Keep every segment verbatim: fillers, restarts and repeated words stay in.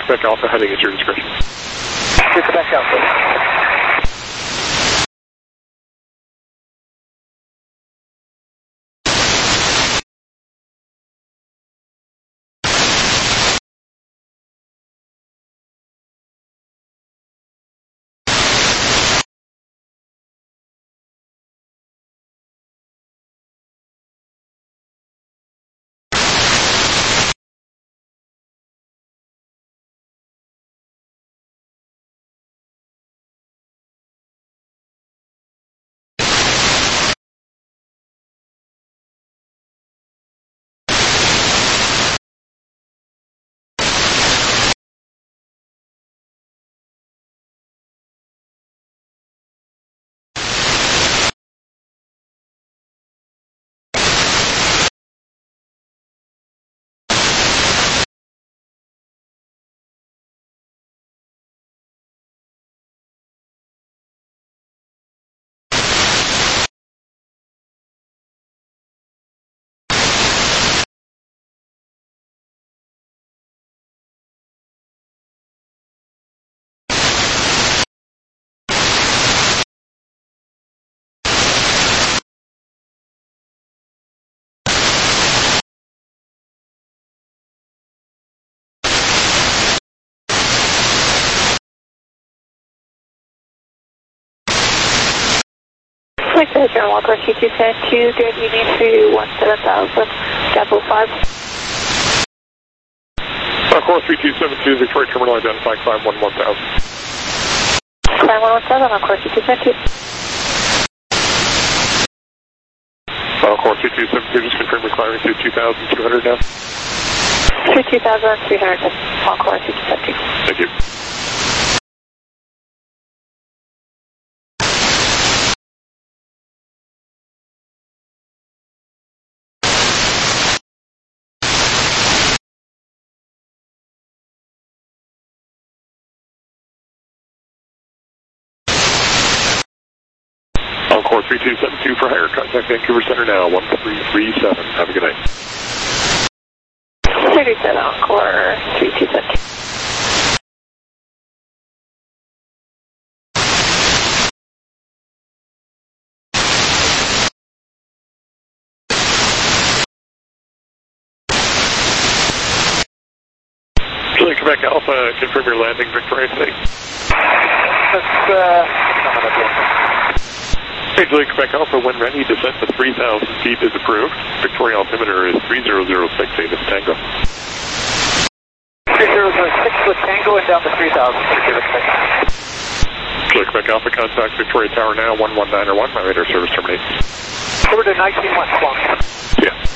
Quebec Alpha heading at your discretion. Quebec Alpha. Like the General Walker T two seven two, good evening to one seven thousand, Gap five. Uh, core three two seven two, Victoria Terminal identifying climb one one thousand. Climb one one seven on core three two seven two. Uh, core three two seven two, just confirm we're climbing to two thousand two hundred now. To two thousand three hundred on core three two seven two. Thank you. Encore three two seven two for higher, contact Vancouver Center now, one three three seven. Have a good night. thirty-seven Encore three two seven two. Chile Quebec Alpha, confirm your landing, Victoria today. That's, uh, Hey, Chile Quebec Alpha, when ready, descent to three thousand feet is approved. Victoria altimeter is three zero zero six eight, it's Tango. three zero zero six with Tango and down to three thousand. Chile Quebec Alpha, contact Victoria Tower now, one one nine one, my radar service terminates. Over to nineteen one, Squawk. Yeah.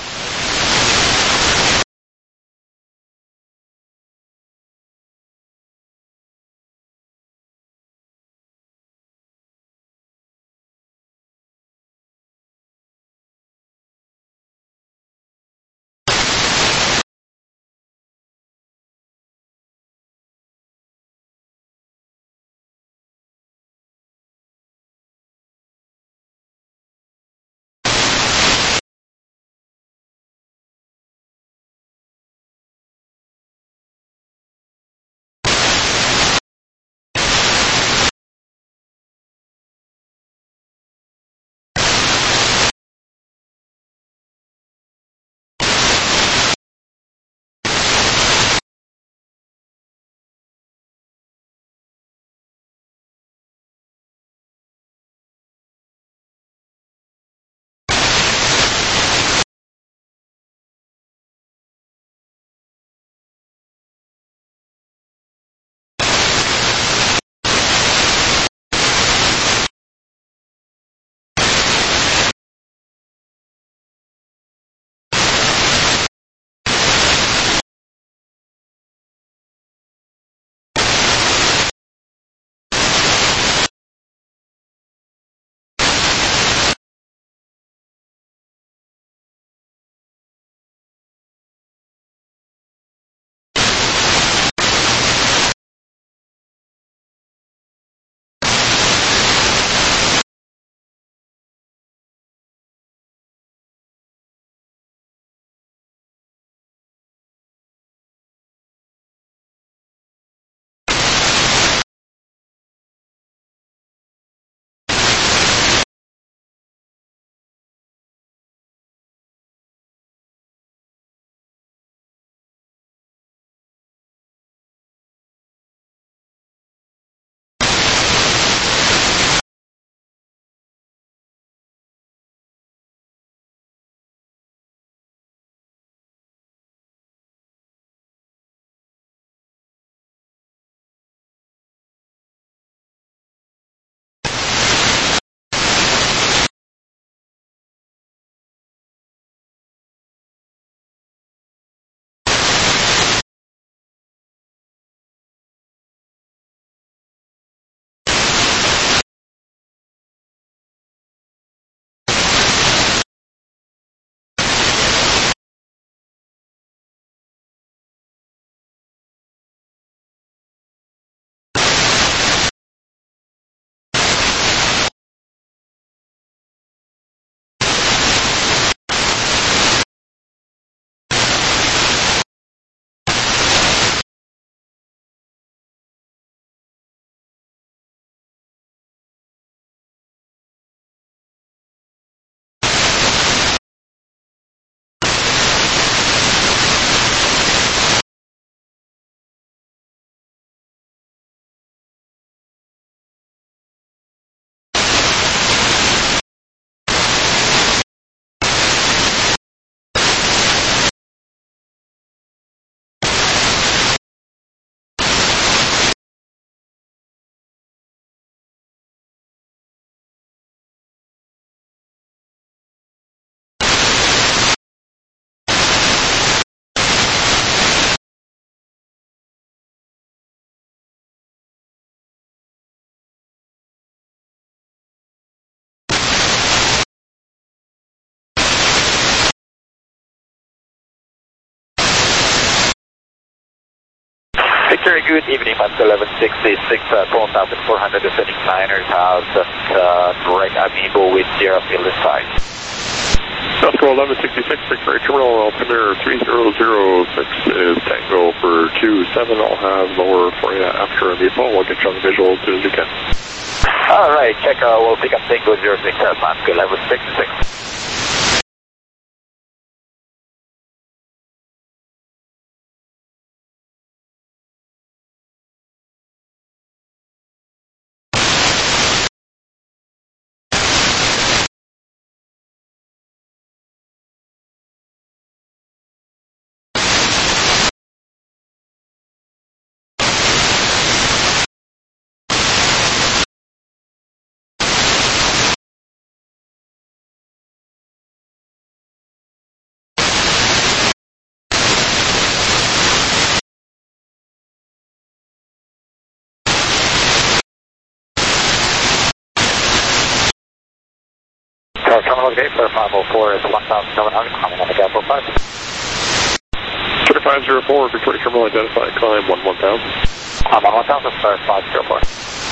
Very good evening, Moscow eleven sixty-six, uh, twelve thousand four hundred descending Niners house at uh, direct Amiibo with zero field inside. Moscow eleven sixty-six, Victory Terminal, altimeter three zero zero six is Tango for two seven. I'll have lower for you after Amiibo. We'll get you on the visual as soon as we can. All right, check, uh, we'll pick up Tango zero six at Moscow eleven sixty-six. Terminal gate for five oh four is one thousand seven hundred, climbing on the gap oh five. thirty-five zero four, Victoria Terminal identified, climb one one thousand. I'm on one thousand, star five zero four.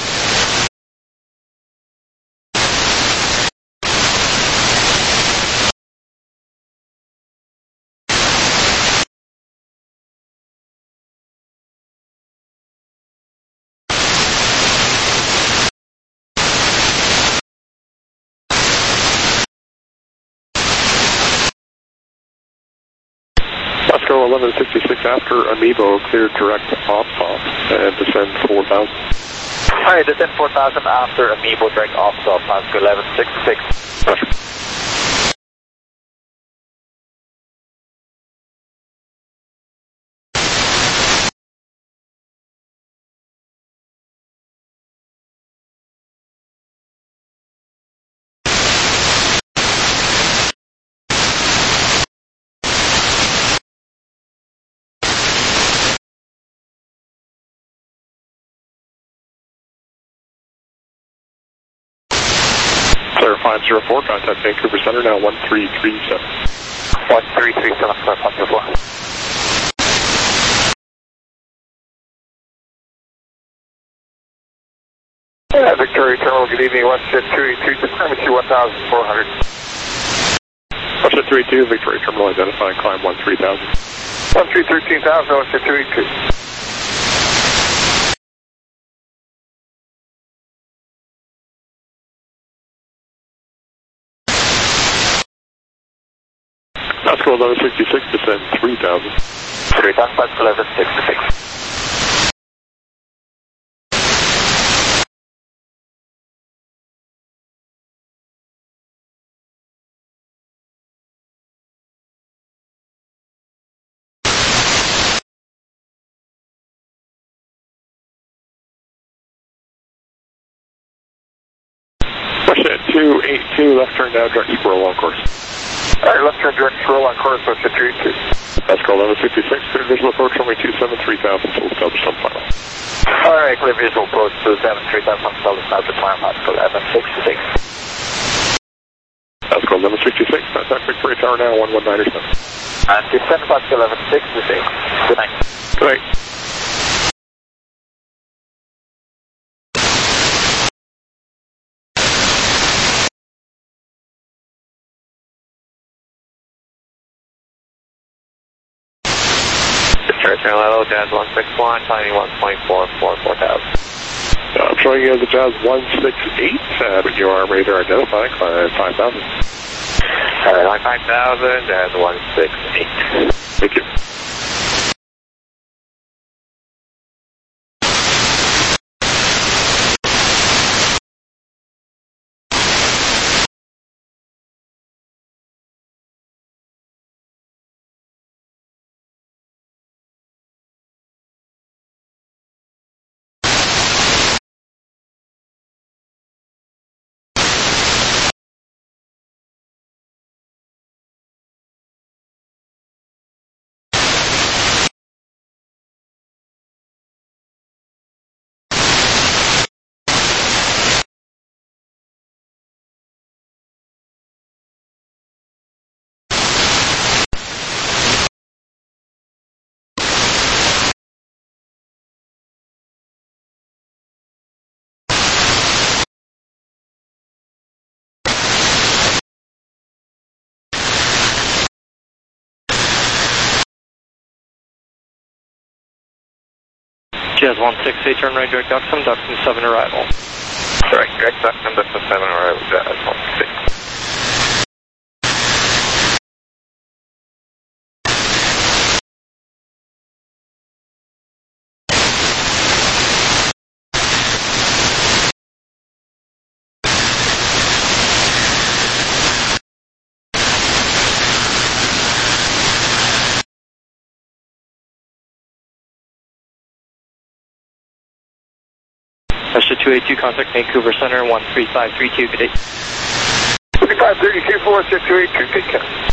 Moscow eleven sixty-six after Amiibo, clear direct off off and descend four thousand. All right, descend four thousand after Amiibo direct off off Moscow eleven sixty-six. Roger. five zero four, contact Vancouver Center now one three three seven. one three three seven, star five zero four. Yeah, Victoria Terminal, good evening, Westjet two eighty-two, telemetry one thousand four hundred. Westjet two eighty-two, Victoria Terminal identified, climb one three thousand. one three thirteen thousand, Westjet two eighty-two. Moscow eleven sixty-six, descend three thousand. three thousand, Moscow eleven sixty-six. Westjet two eighty-two, left turn down, direct squirrel on course. All right, left turn direct squirrel on course, Westjet two eighty-two. Moscow eleven sixty-six, clear visual approach, runway two seven three thousand, full establish some final. All right, clear visual approach two seven three thousand, solid start to climb Moscow eleven sixty-six. Moscow eleven sixty-six, contact Victoria Tower now one one nine seven. And descend Moscow eleven sixty-six. Good night. Good night. Hello, Jazz one six one, timing one point four four four thousand. Uh, I'm showing you as a Jazz one six eight, uh, but you are radar identified, climb five thousand. Alright, five thousand, Jazz one six eight. Thank you. Jazz one six eight, turn right, direct Duxton, Duxton seven arrival. Direct, direct Duxton, Duxton seven arrival, Jazz one six. Russia two eight two, contact Vancouver Center, one three five three two, good day. three five three two, four six two eight two, take care.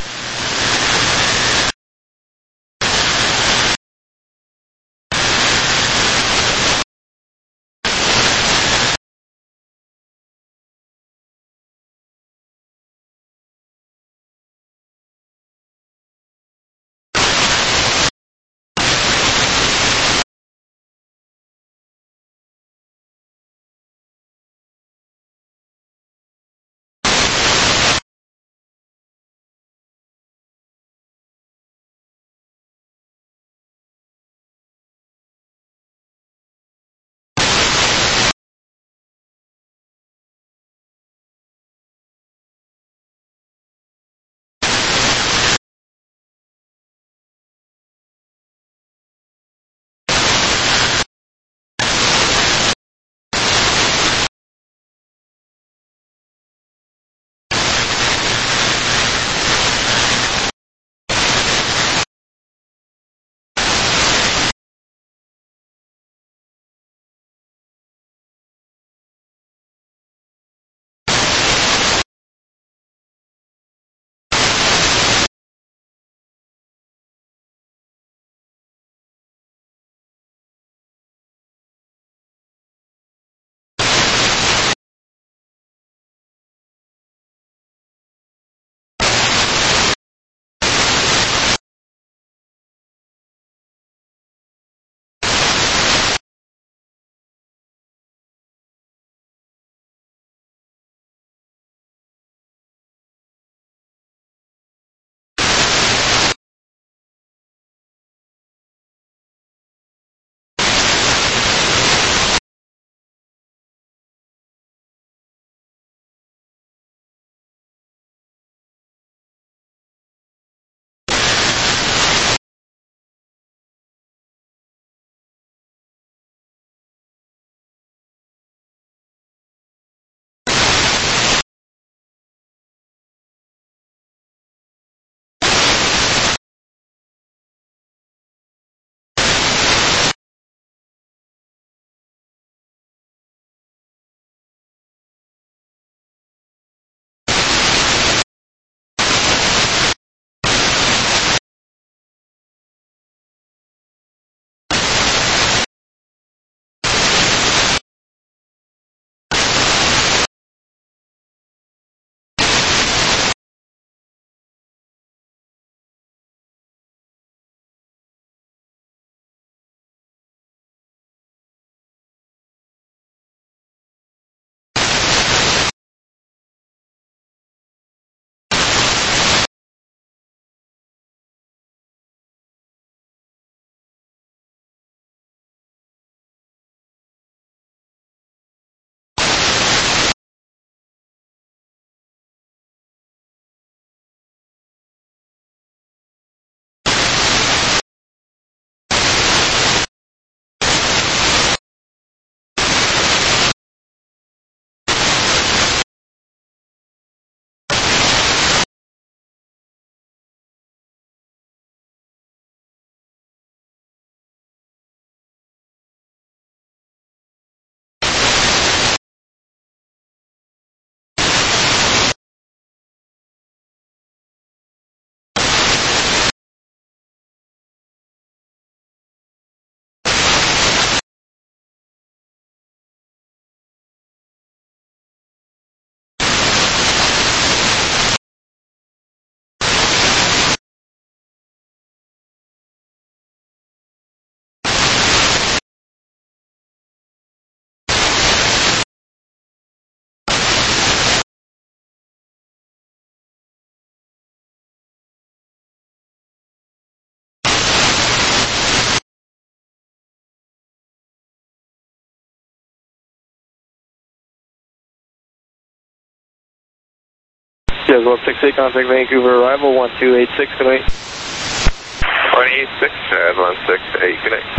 Yes, one six eight, contact Vancouver arrival, one two eight six, good night. one eight six, and one six eight, good night.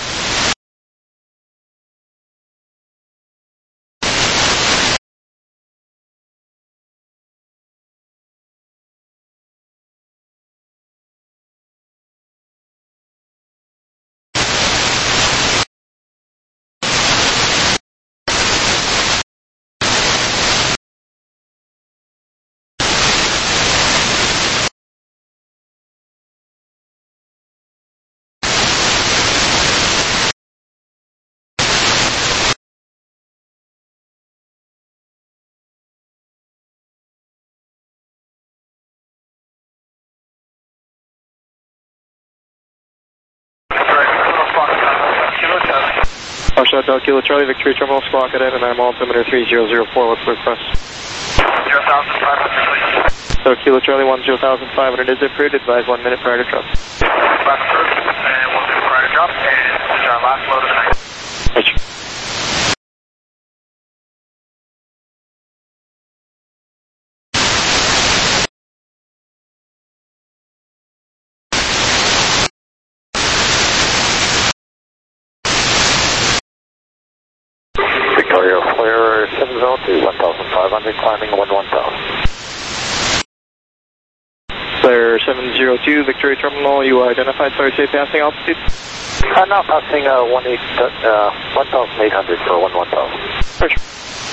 Marshall Hotel Kilo Charlie, Victoria Terminal, squawk at and I'm altimeter three zero zero four, what's the request? zero thousand five hundred, please. So Kilo Charlie, one zero thousand five hundred is approved, advise one minute prior to drop. Last approved, and one minute prior to drop, and this is our last load of the night. Roger. Victoria, clear seven zero two, one thousand five hundred, climbing one one thousand. Clear seven zero two, Victoria Terminal, you identified, sorry, say passing altitude? Uh, now passing uh, one eight, uh, one thousand eight hundred for one one thousand. Roger.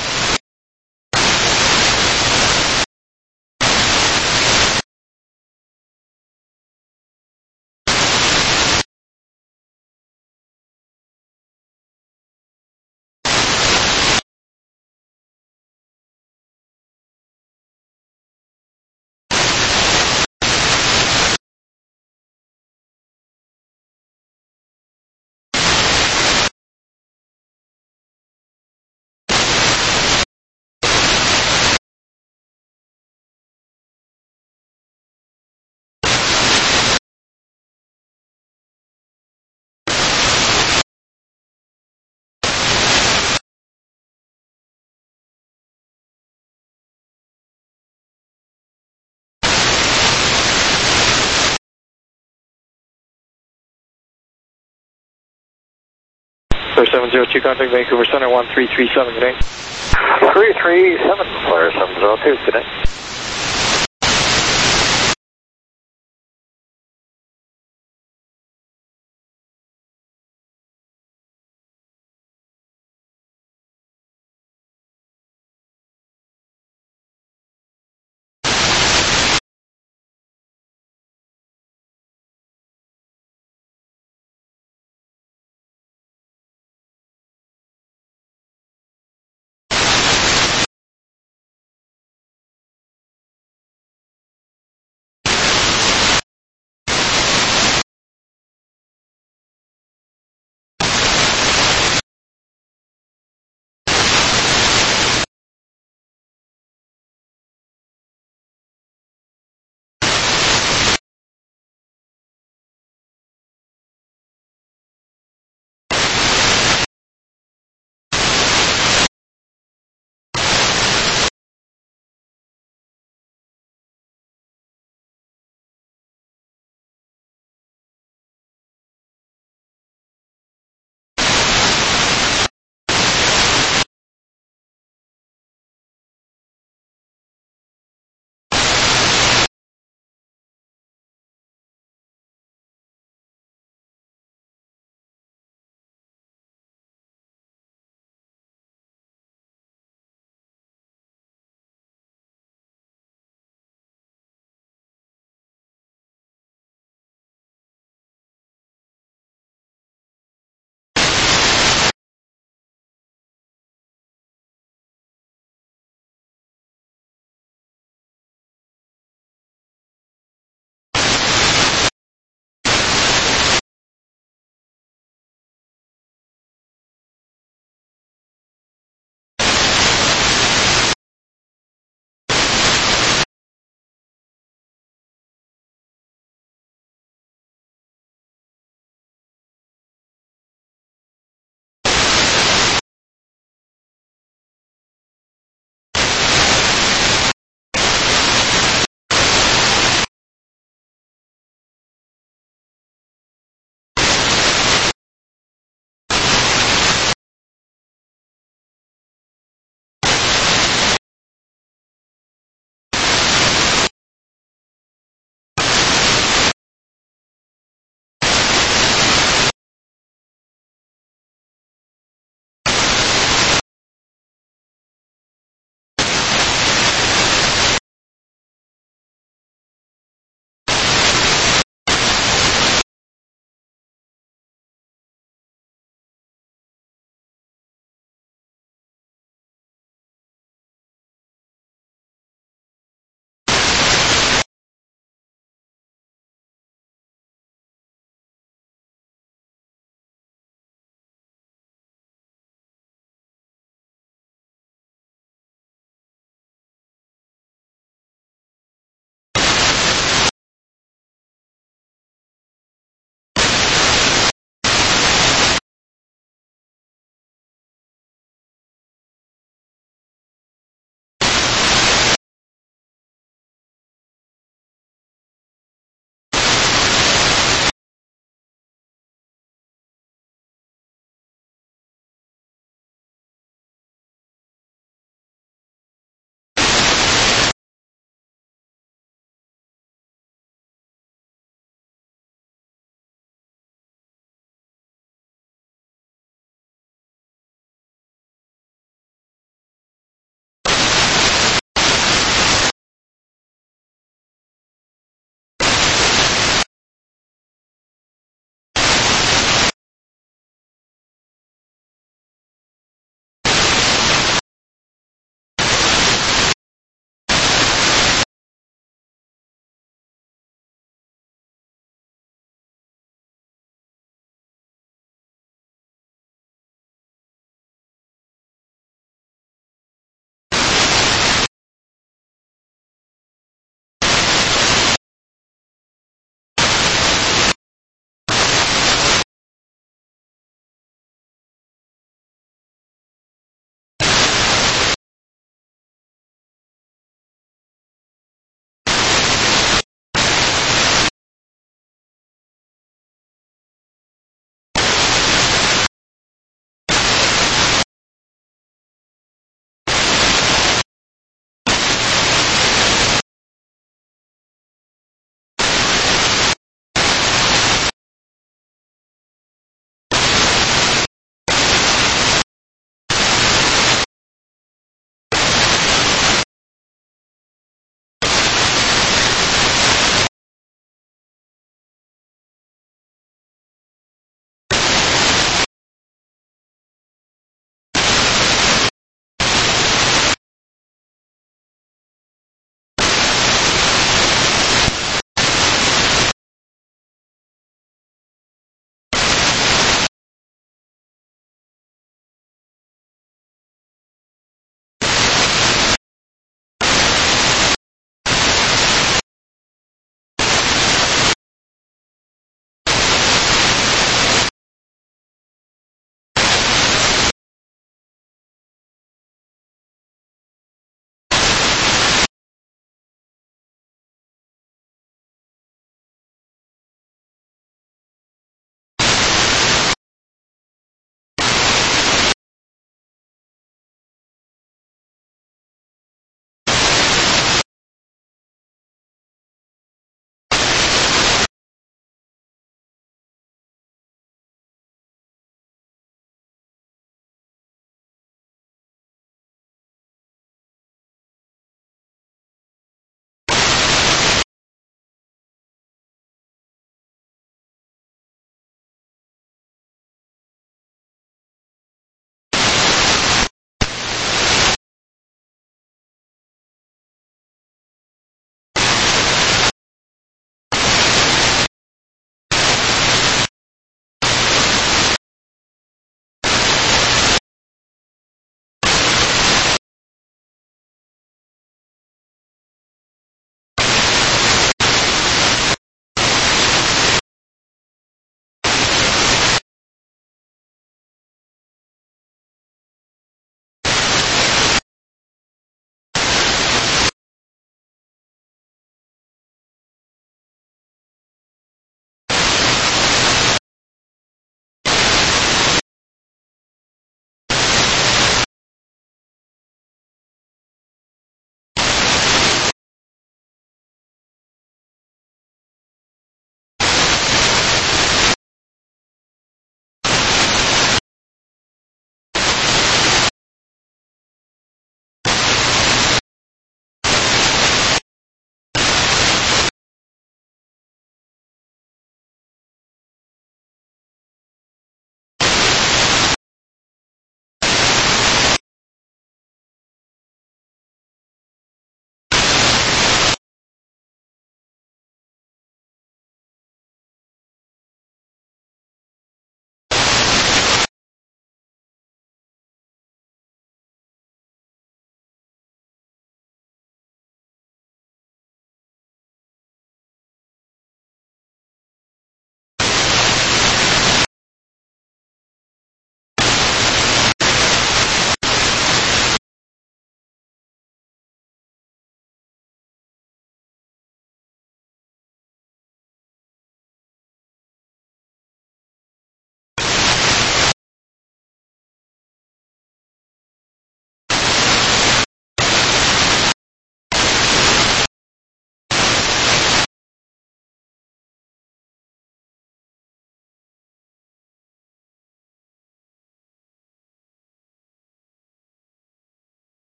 Clear seven zero two, contact Vancouver Center, one three three seven, good night. three three seven, clear seven zero two, good night.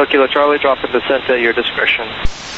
So Kilo Charlie, drop and descent at your discretion.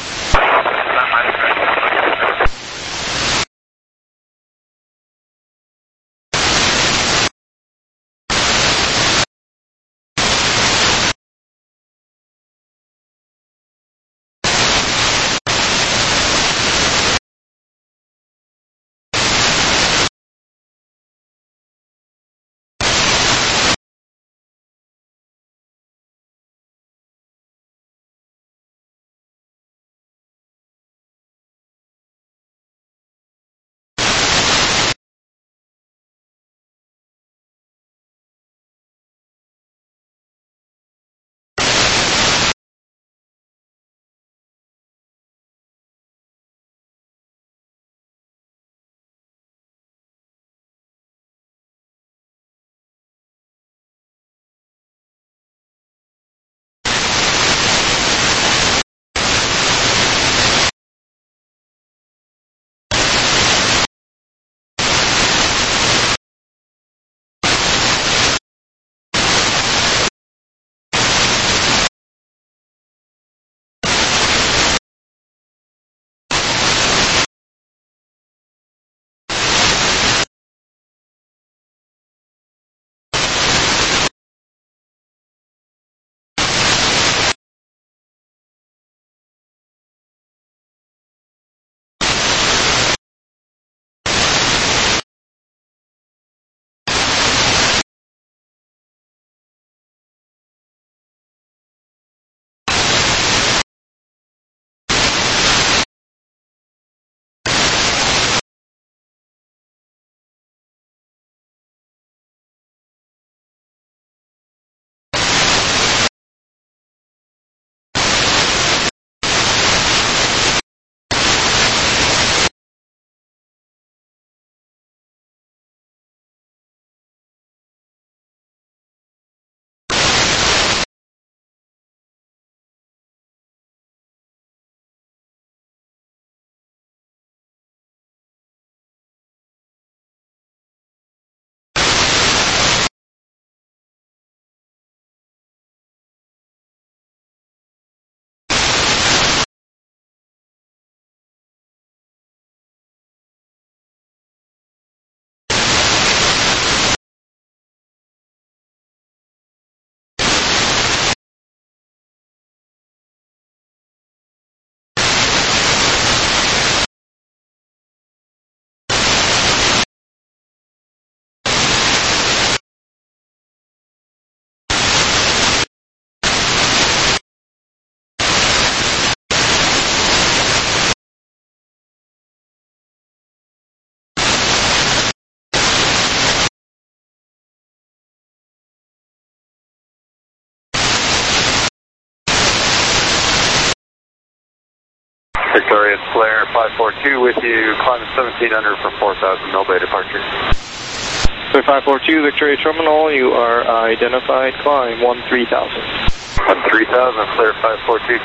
Victoria Flare five four two with you, climbing seventeen hundred for four thousand, no bay departure. So five four two, Victoria Terminal, you are identified, climb one three thousand. one three thousand, Flare five four two.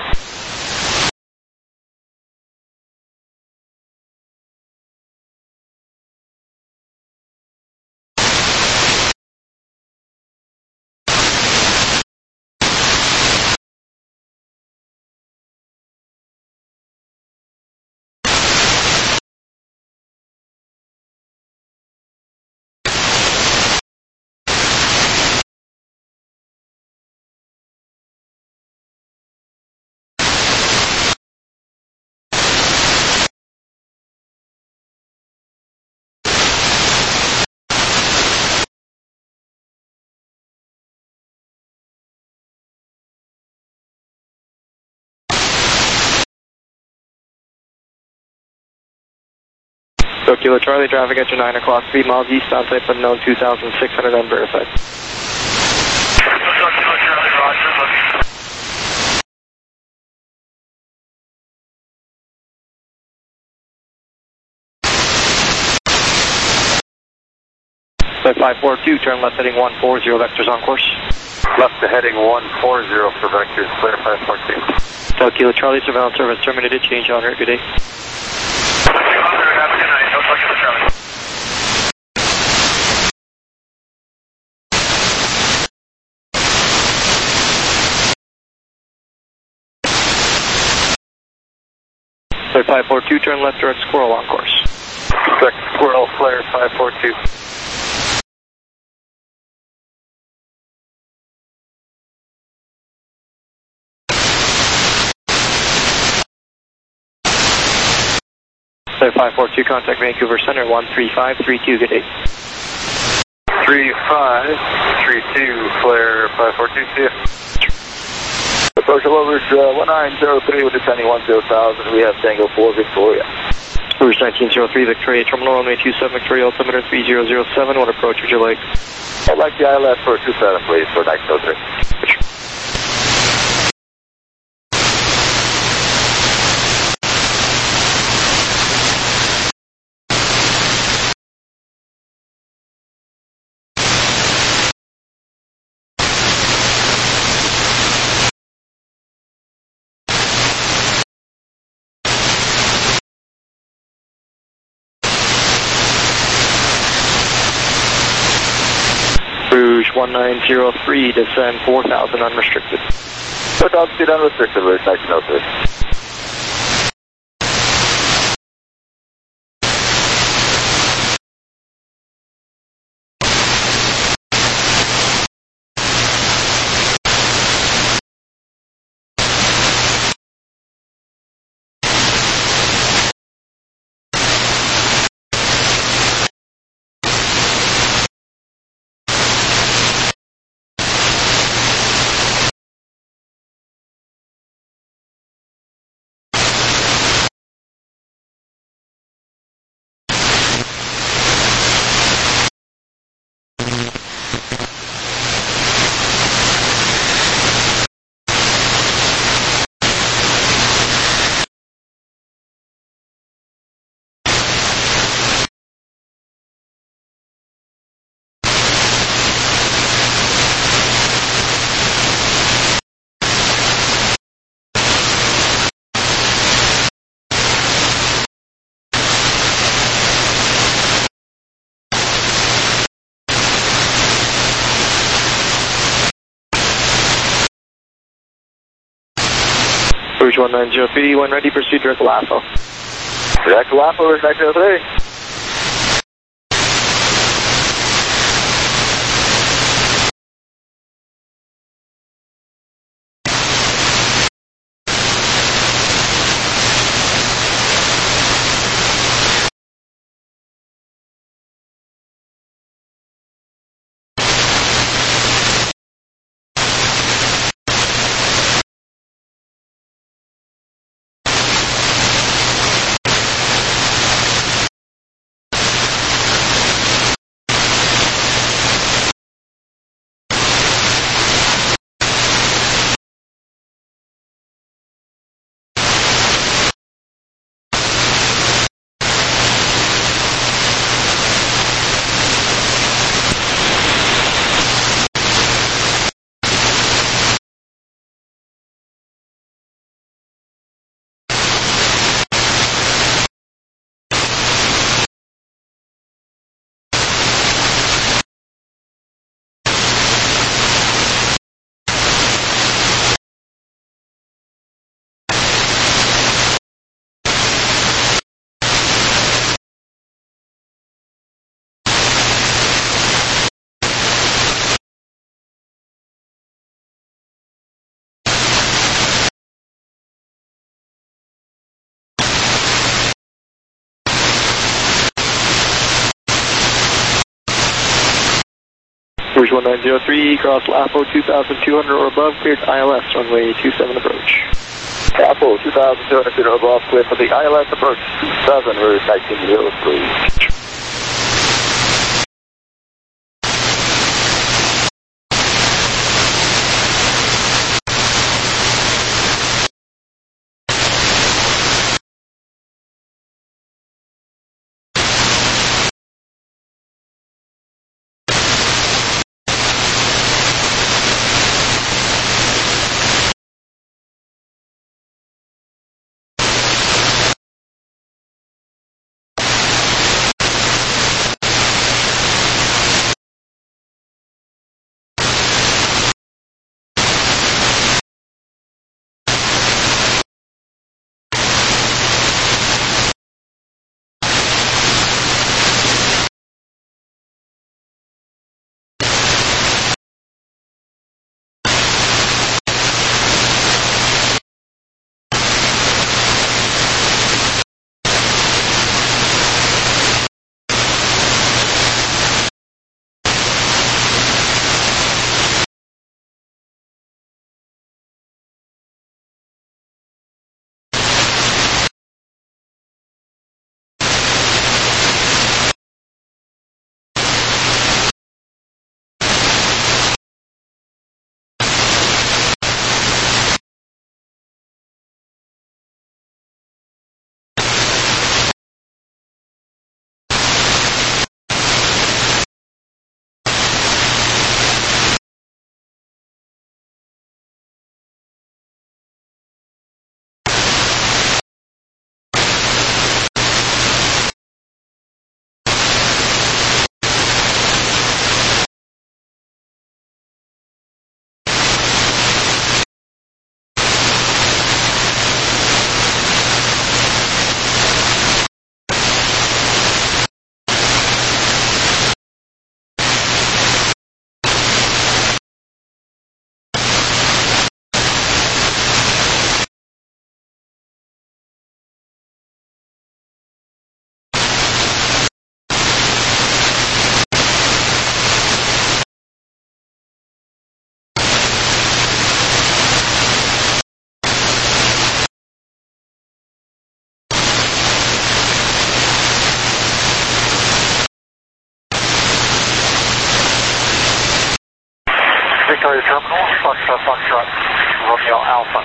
So Kilo Charlie, traffic at your nine o'clock, three miles east, on type unknown, two thousand six hundred unverified. Kilo Charlie, Roger. So five four two, turn left heading one four zero, vectors on course. Left to heading one four zero for vectors, clear five four two. So Kilo Charlie, surveillance service terminated, change on route, good day. Have a good night, no talking to Charlie. five four two, turn left direct squirrel on course. Direct squirrel, flare five four two. five four two, contact Vancouver Center, one three five three two, good day. three five three two, flare five four two, see ya. Approach levels uh, one nine zero three with descending one zero thousand, we have Tango four Victoria. Rouge nineteen zero three, Victoria Terminal, runway two seven, Victoria, altimeter three zero zero seven, what approach would you like? I'd like the I L S for two seven, please, for nine zero three. Rouge one nine zero three, descend four thousand unrestricted. four thousand feet unrestricted, Rouge nineteen zero three. Rouge one nine zero three, when ready, proceed direct LAFO. Direct LAFO, Rouge nineteen zero three. Rouge one nine zero three, cross LAFO two thousand two hundred or above, cleared I L S, runway two seven approach. LAFO two thousand two hundred feet or above, clear for the I L S approach two seven, Rouge nineteen zero three. Victoria Terminal, Foxtrot, Foxtrot, Romeo Alpha.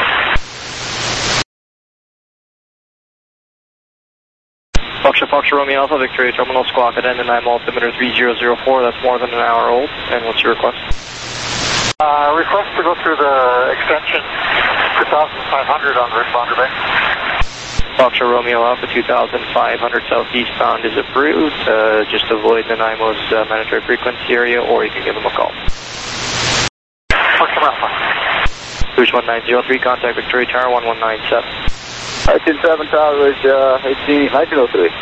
Foxtrot, Foxtrot, Romeo Alpha, Victoria Terminal, squawk at end, and I'm altimeter three zero zero four. That's more than an hour old. And what's your request? Uh, request to go through the extension two thousand five hundred on the responder bay. Foxtrot, Romeo Alpha, two thousand five hundred southeastbound is approved. Uh, just avoid the N Y M O's uh, mandatory frequency area, or you can give them a call. Foxtrot Alpha. Rouge one nine zero three, contact Victoria Tower one one nine seven. nineteen seven Tower, Rouge uh, eighteen, nineteen oh three.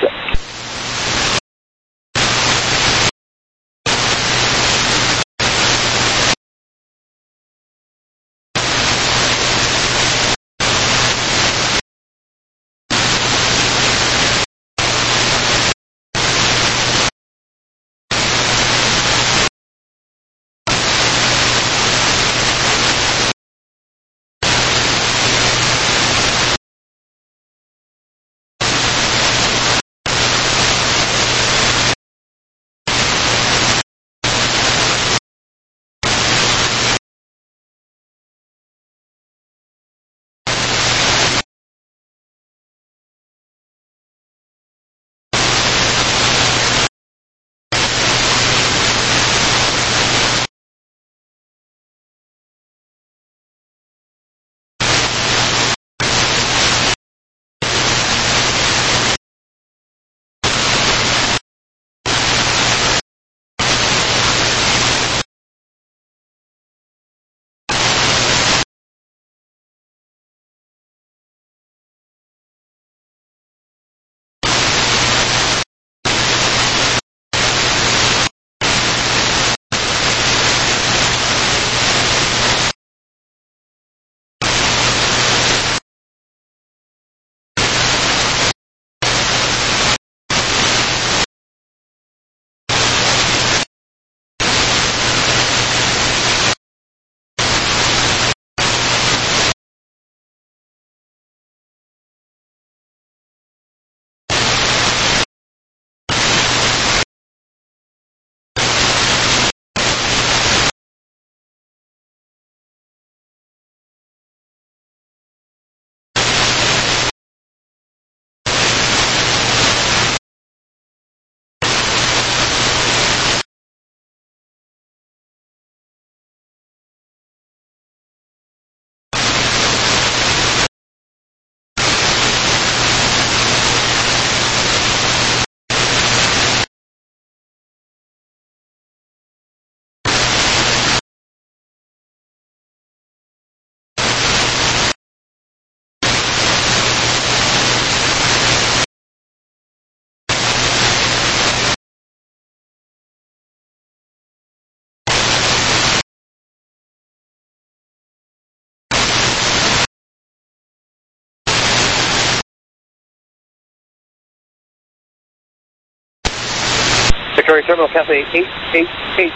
Victoria Terminal, Cathay eight eight eight,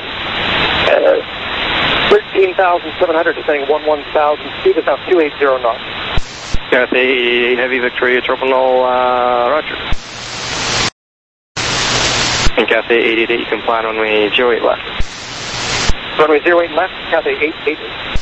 uh, thirteen thousand seven hundred, descending one one thousand, speed is now two eighty knots. Cathay Heavy Victoria Terminal, uh, roger. And Cathay eight eight eight, you can plan runway zero eight left. Runway zero eight left, Cathay eight eight eight.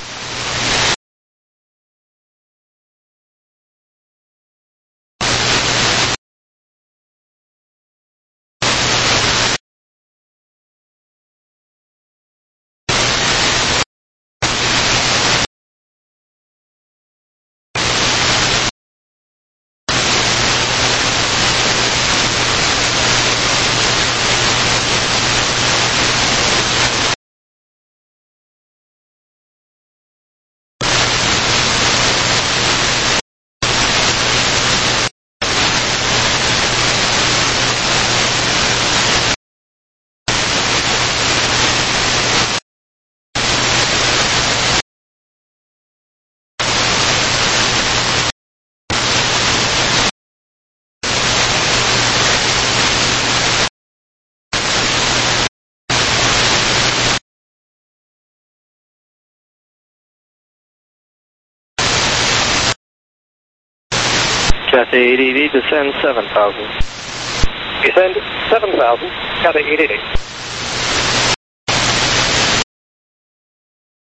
Cathay eight eight eight, descend seven thousand. Descend seven thousand, Cathay eight eight eight.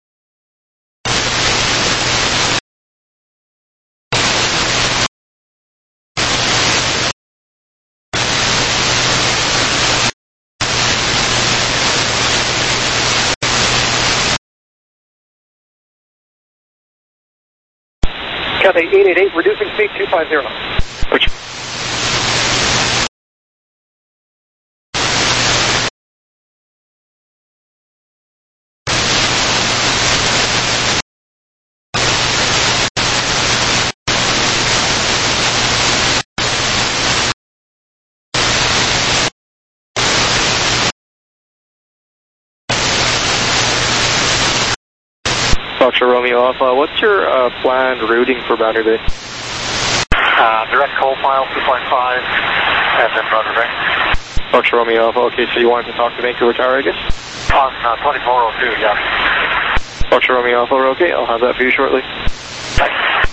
Cathay eight eight eight, reducing speed two five zero knots. Which Foxtrot Romeo Alpha, what's your uh, planned routing for Boundary Bay? Uh, direct cold mile two point five, and then Boundary Bay. Foxtrot Romeo Alpha, okay, so you wanted to talk to Vancouver Tower, I guess? On uh, twenty-four oh two, yeah. Foxtrot Romeo Alpha, okay, I'll have that for you shortly. Thanks.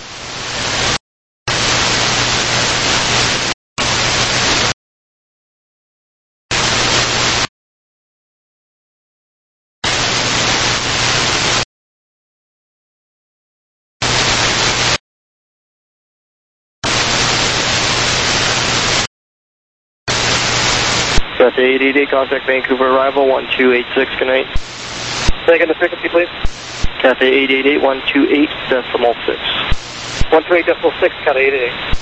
Cathay eight eight eight, contact Vancouver arrival, one two eight six, good night. Say again the frequency, please. Cathay eight eight eight, one two eight decimal six. one two eight decimal six, Cathay eight eight eight.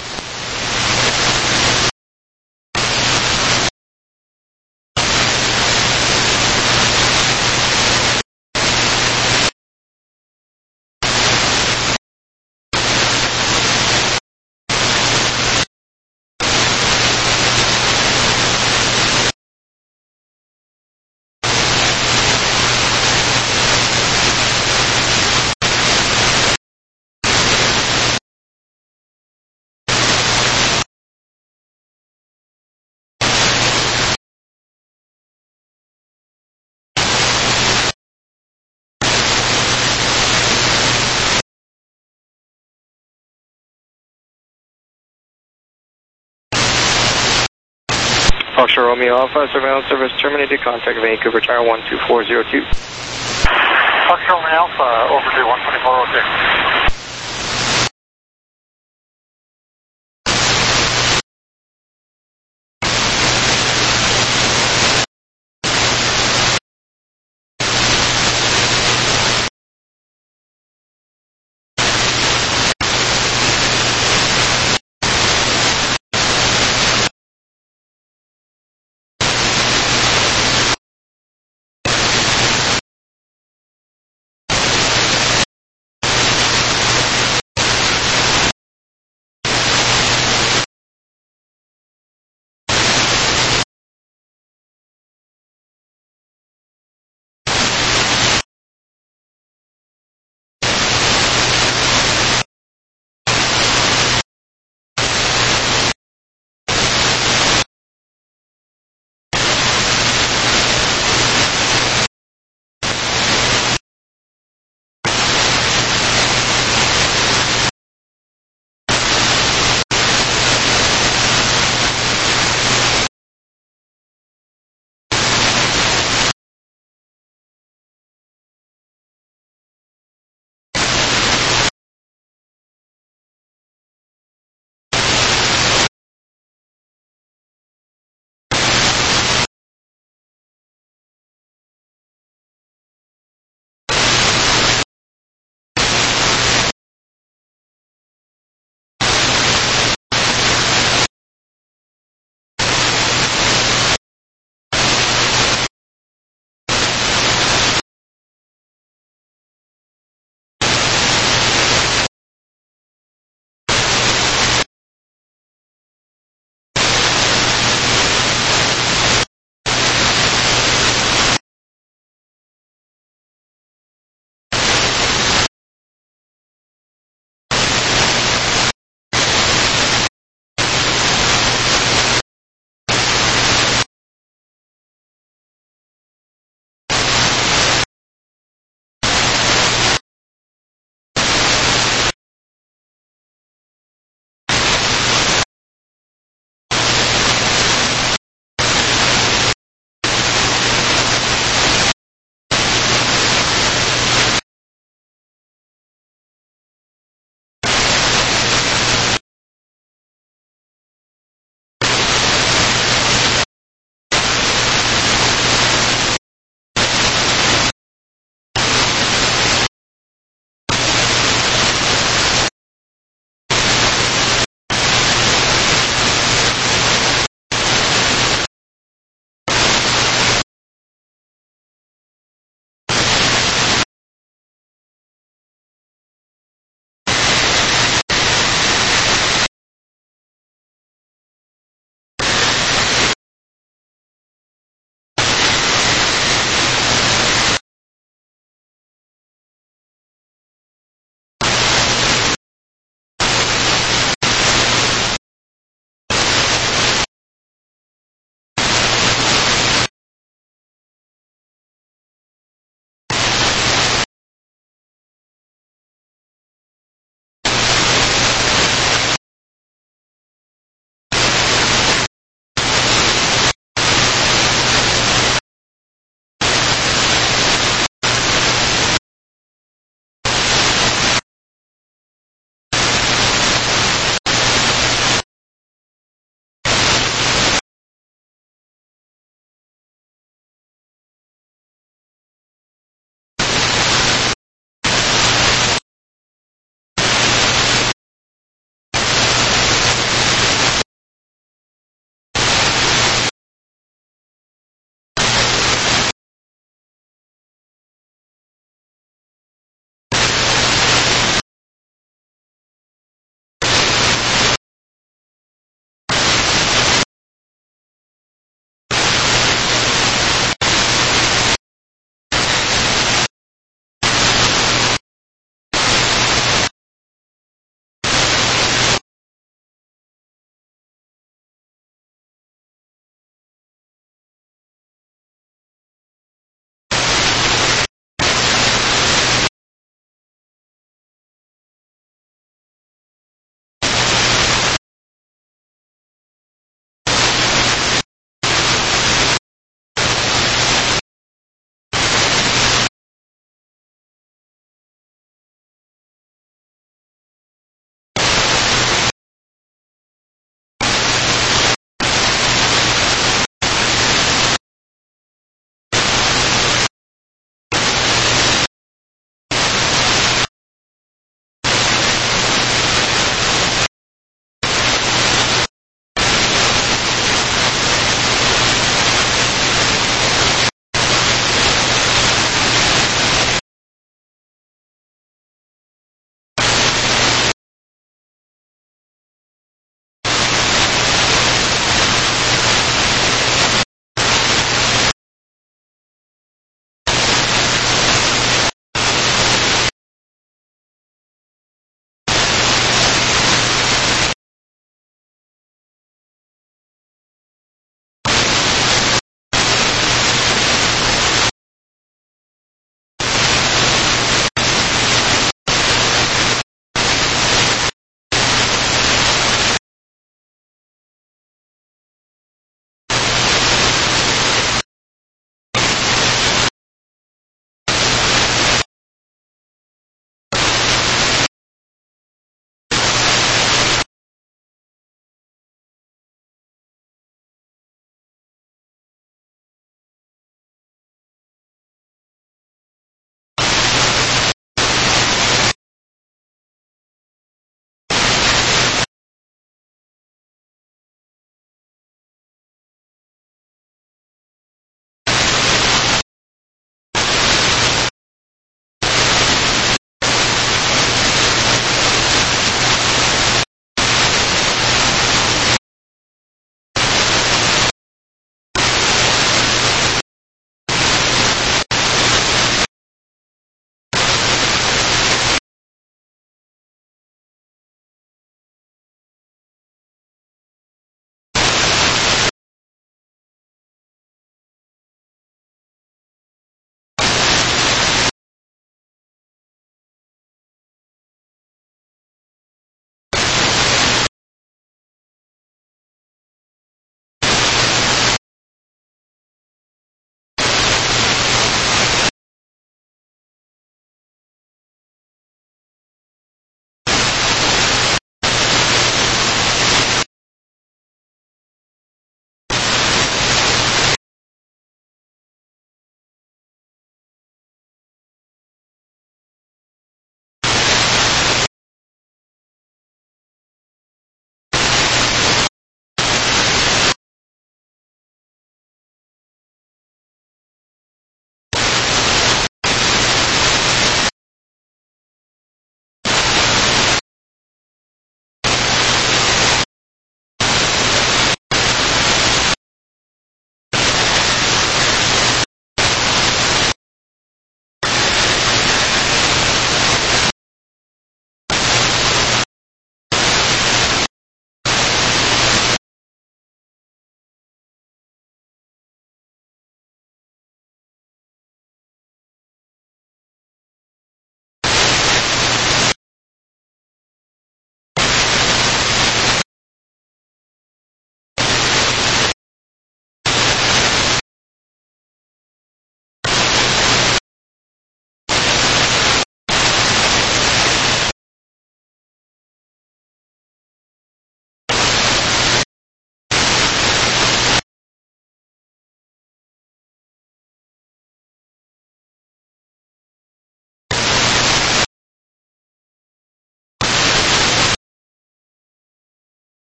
Foxtrot Romeo Alpha, surveillance service terminated, contact Vancouver Tower one two four zero two. Foxtrot Romeo Alpha, over to one twenty-four oh six.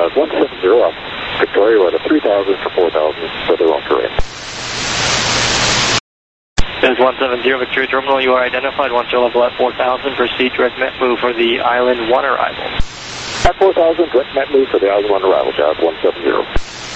Jazz one seven zero, Victoria, we're at a three thousand for four thousand for the wrong terrain. Jazz one seven zero, Victoria Terminal, you are identified, once your level at four thousand, proceed direct met move for the Island one arrival. At four thousand, direct net move for the Island one arrival, Jazz one seven zero.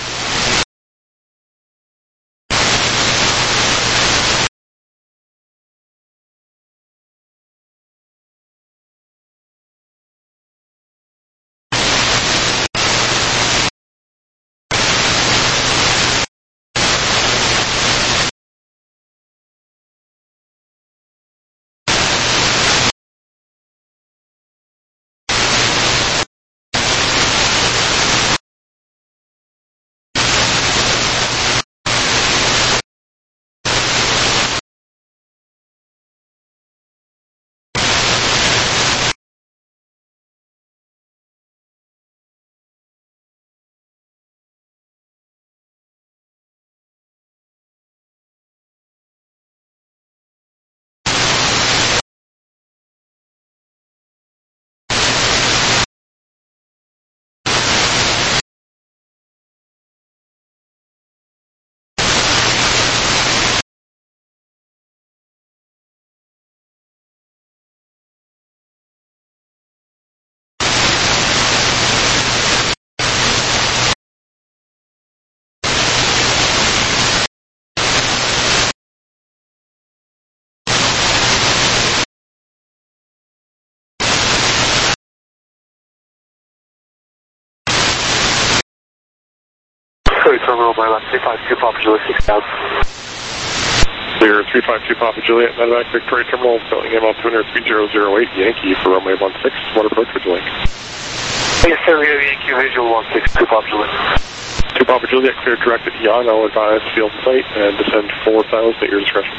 Terminal by left, three five two Papa Juliet six thousand. Clear three five two Papa Juliet, Medevac Victoria Terminal, filling in off two hundred three zero zero eight Yankee for runway one six. What approach would you like? Yes, sir, we have Yankee visual one six two Papa Juliet. two Papa Juliet, clear direct at Yon, I'll advise field sight and descend four thousand at your discretion.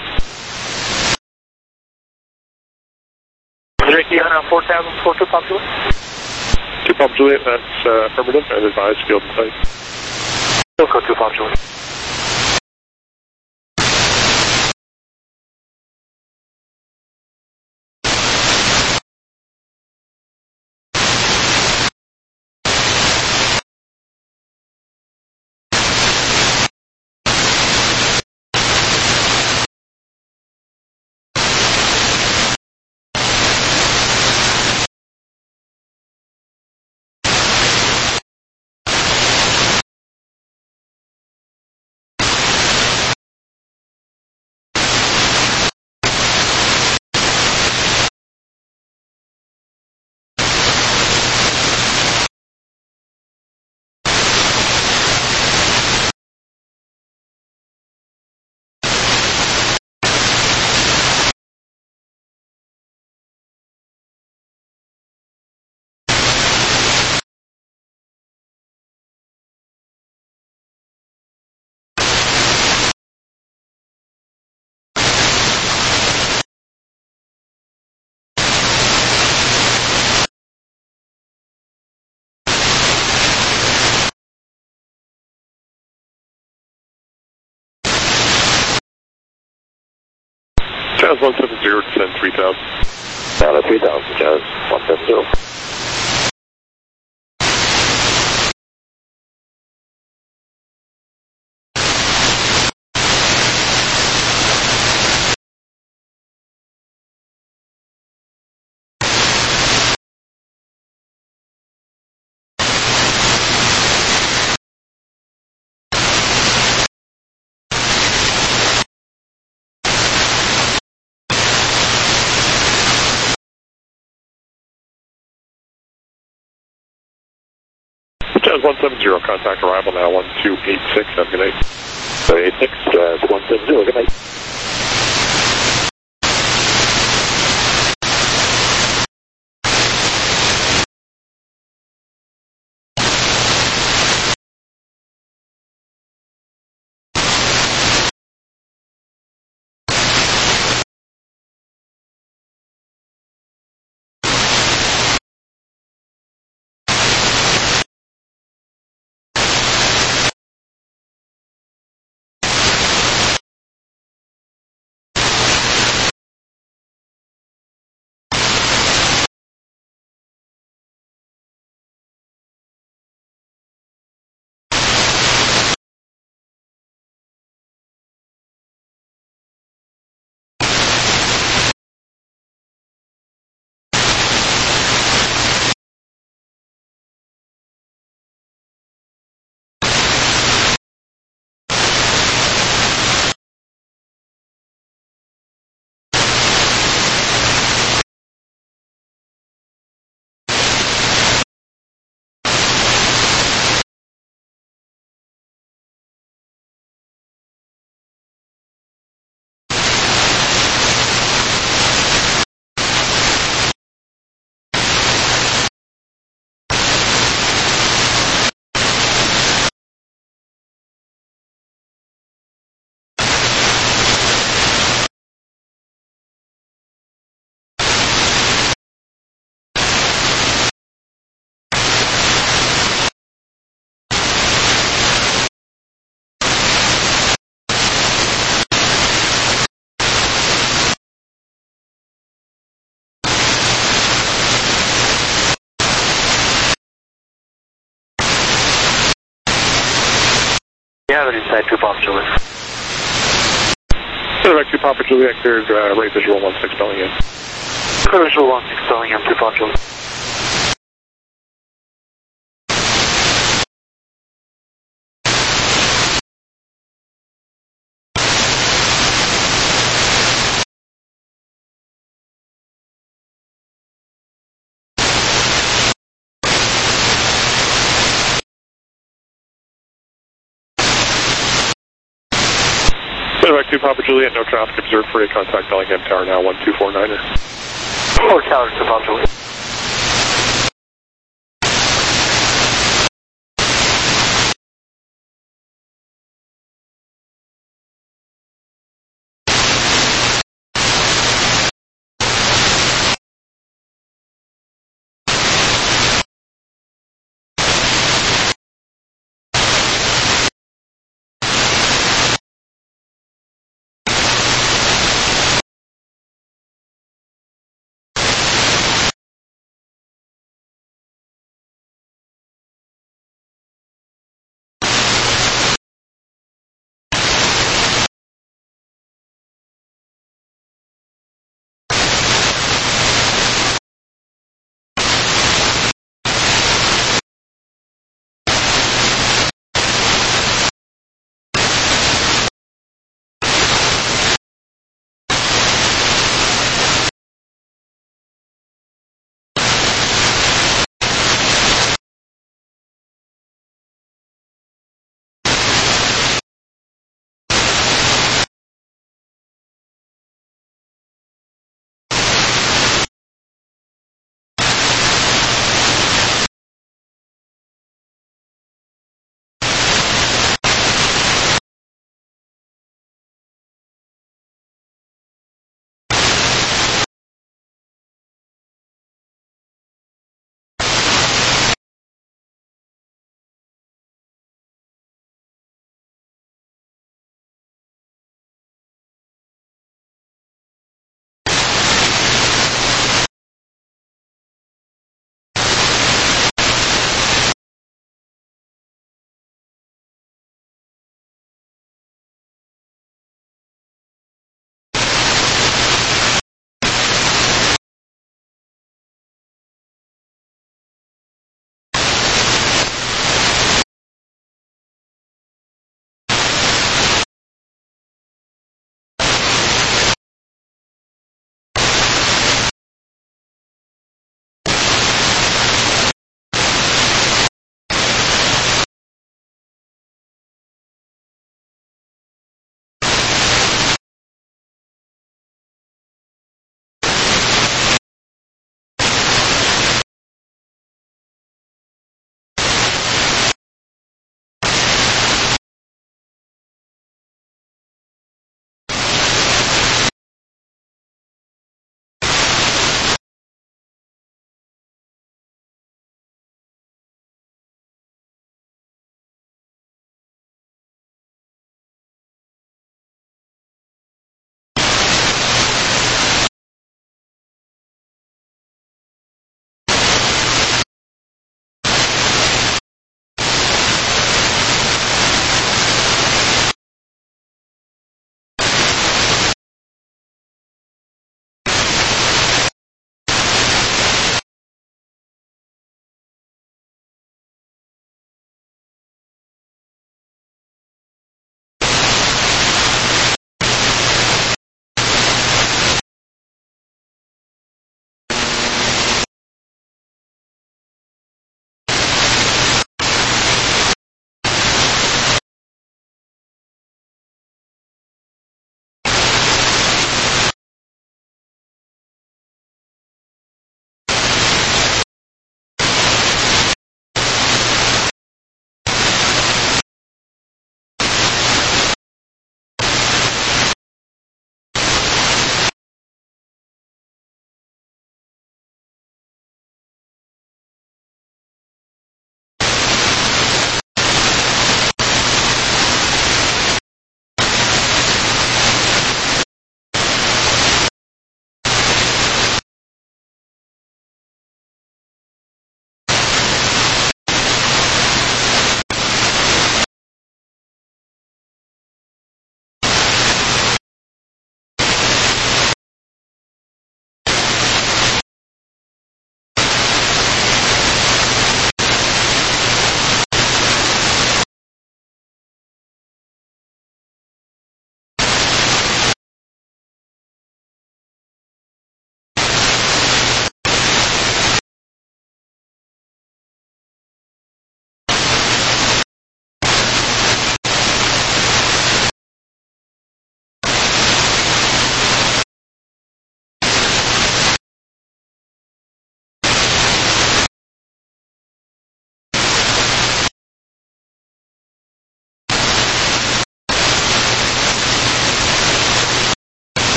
Direct Yon on four thousand for two Papa Juliet. two Papa Juliet, that's uh, affirmative, and advise field sight. Silco two Papa Juliet. Jazz one seven zero, descend three thousand. Down at three thousand, Jazz one seven zero. Jazz one seven zero, contact arrival now, one two eight six, have a good night. So eight six, Jazz one seven zero, good night. Yeah, but inside two Papa Juliet. Back to Papa Juliet, cleared uh, right visual one six Bellingham. Clear visual one six Bellingham, two Papa Juliet. Back to Papa Juliet, no traffic observed for a contact Bellingham Tower now, one two four niner. Four Tower to Papa Juliet.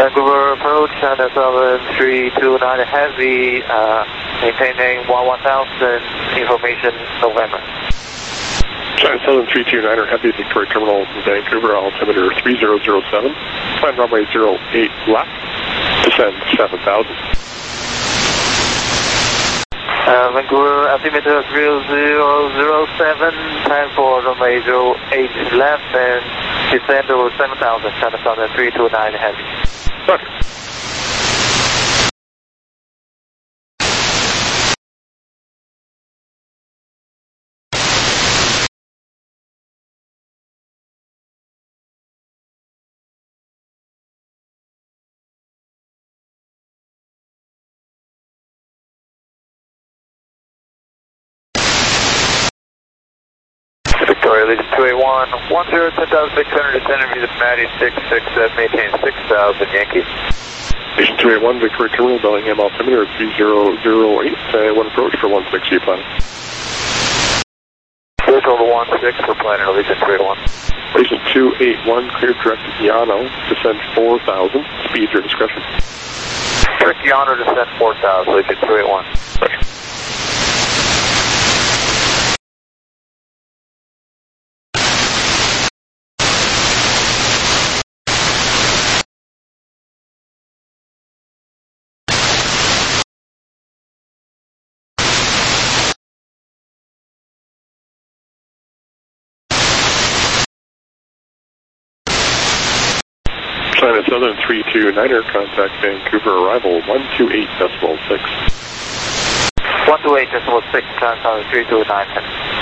Vancouver approach, China seven three two nine Heavy, uh, maintaining one one thousand, information November. China seven three two nine Heavy, Victoria Terminal, Vancouver, altimeter three zero zero seven, plan runway zero eight left, descend seven thousand. Uh, Vancouver, altimeter zero zero zero seven, time for runway zero eight left and descend over seven thousand, China seven three two nine Heavy. Roger. Victoria, Legion two eight one, one zero, ten thousand six hundred, descending via Matty six six seven, maintain six thousand, Yankee. Legion two eight one, Victoria Terminal, Bellingham, altimeter three zero zero eight, uh, one approach for one six G plan. Clear over one six for planner, Legion two eight one. Legion two eight one, clear direct Yano, descend four thousand, speed your discretion. Direct Yano, descend four thousand, Legion two eight one. Roger. China Southern three two niner, contact Vancouver, arrival one two eight decimal six. one two eight decimal six, China Southern three two nine.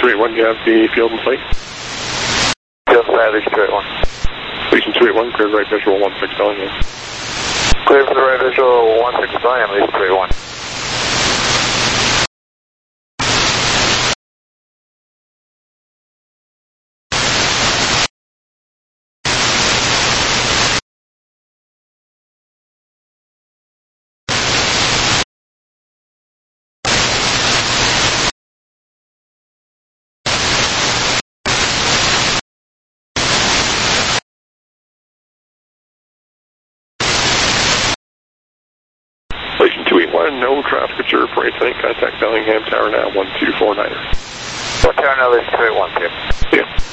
two eight one, do you have the field in sight? Field in sight, Legion two eight one. Legion two eight one, cleared right visual one six billion. Clear for the right visual one six billion, Legion two eight one. Legion two eight one, no traffic observed for anything. Contact Bellingham Tower now, one two four niner. What tower now, Legion two eight one, Tim? Yeah.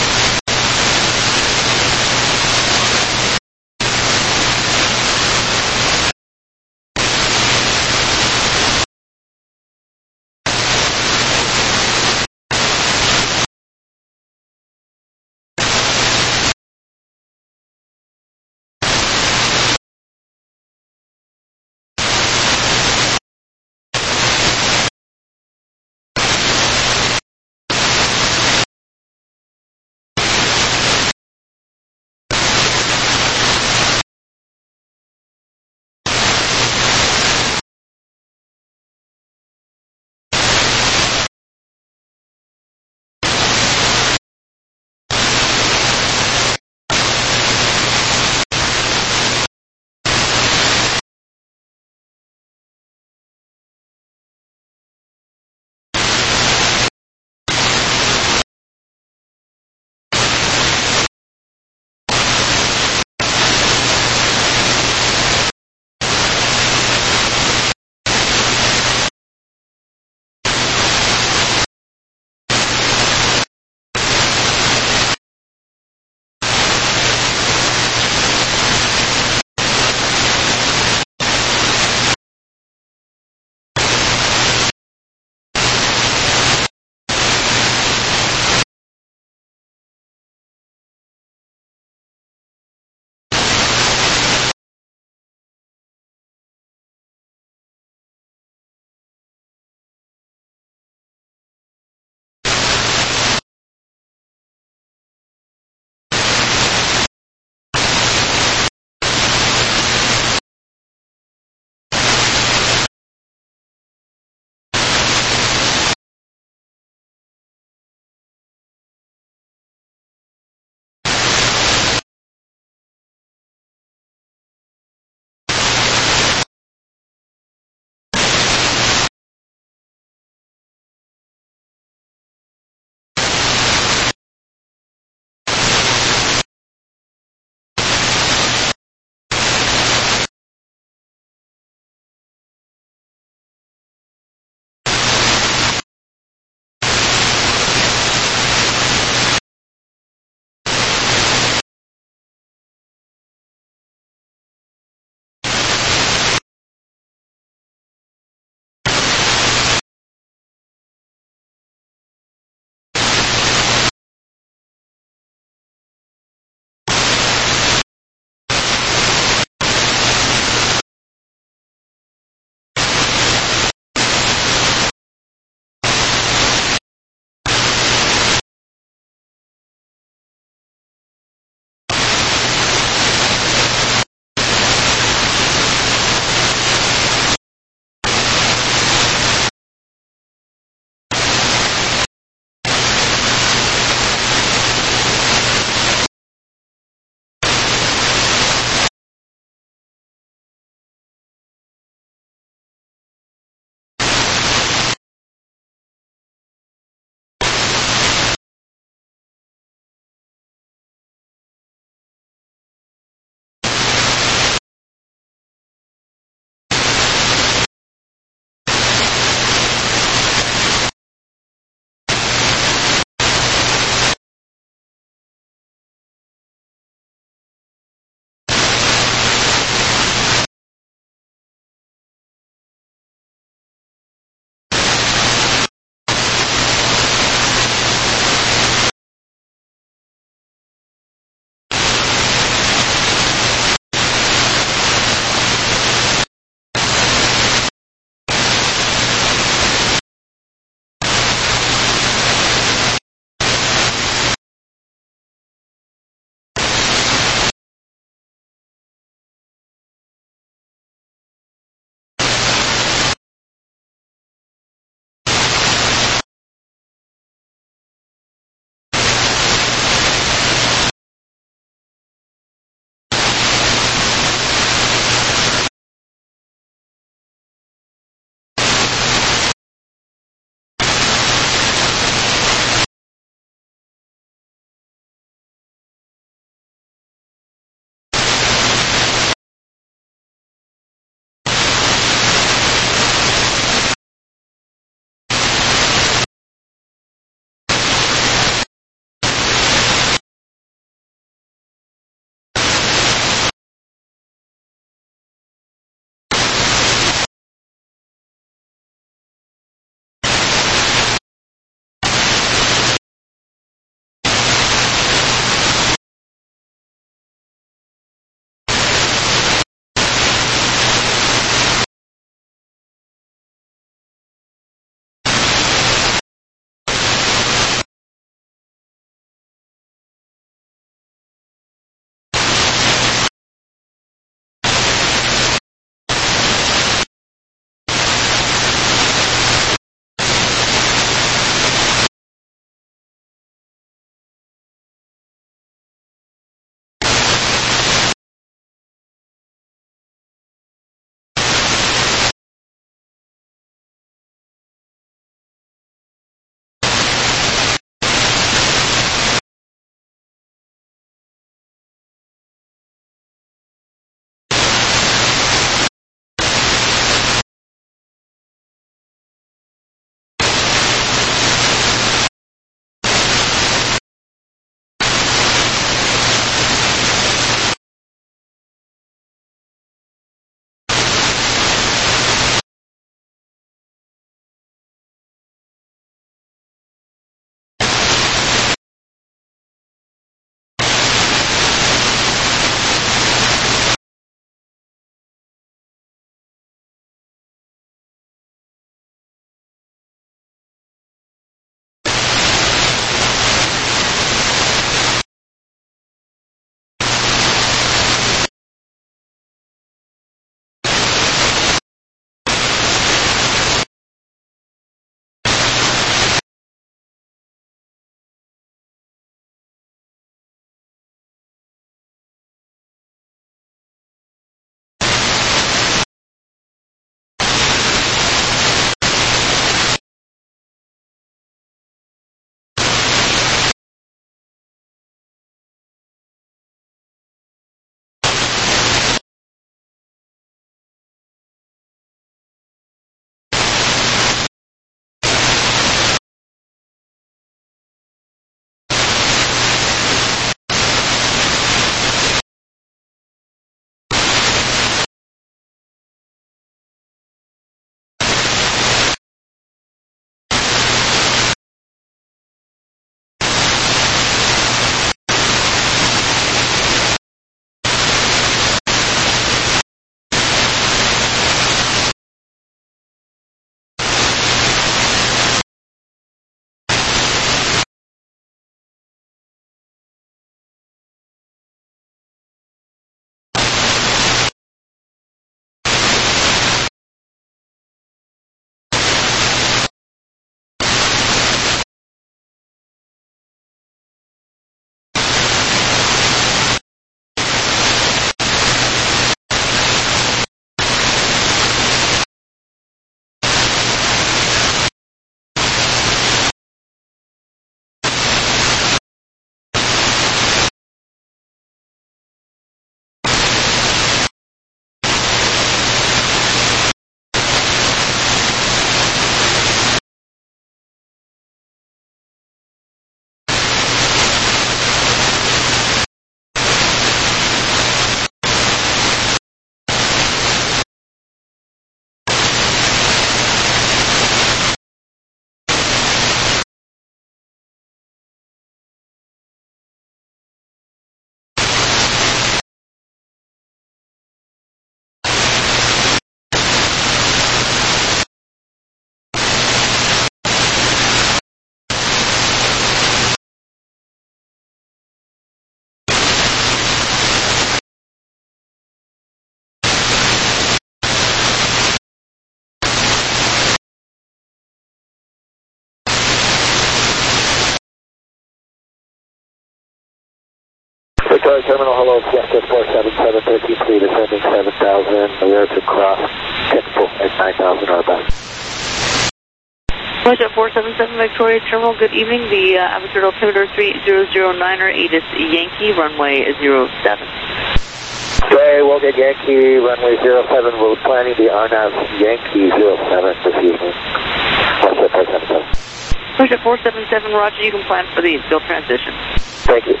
Victoria Terminal, hello, Fiesta four seven seven, thirteen three, descending seven thousand, we are to cross technical at nine thousand R B A S. Roger, four seven seven Victoria Terminal, good evening. The uh, altitude altimeter three zero zero nine er, ATIS Yankee, runway zero seven. Okay, we'll get Yankee, runway zero seven, we're planning the R N A V Yankee zero seven this evening. Roger, four seven seven. Roger, four seven seven, Roger, you can plan for the field transition. Thank you.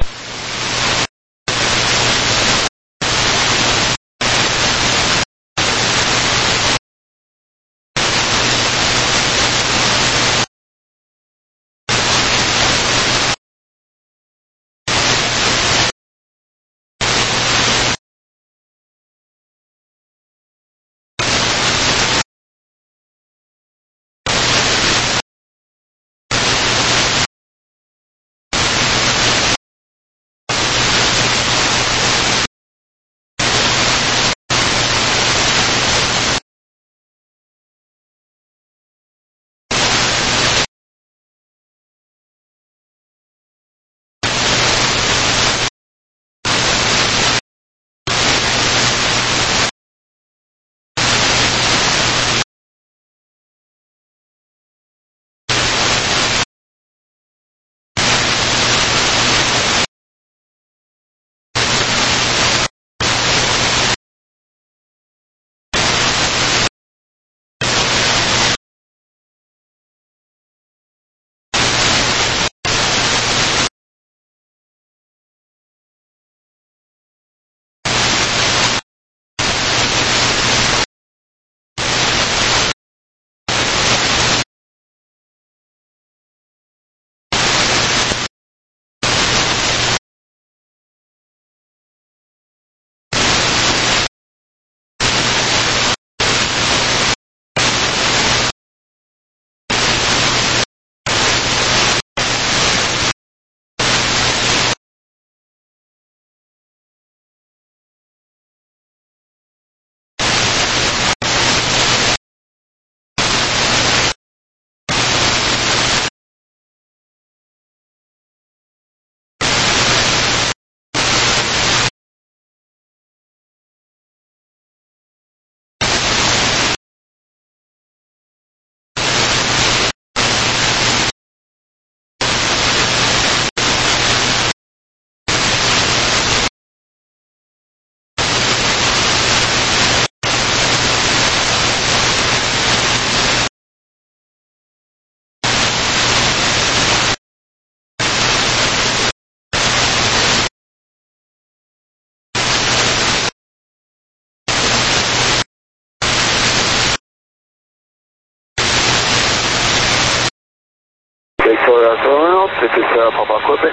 Victoria Terminal, this is uh, Papa Quebec.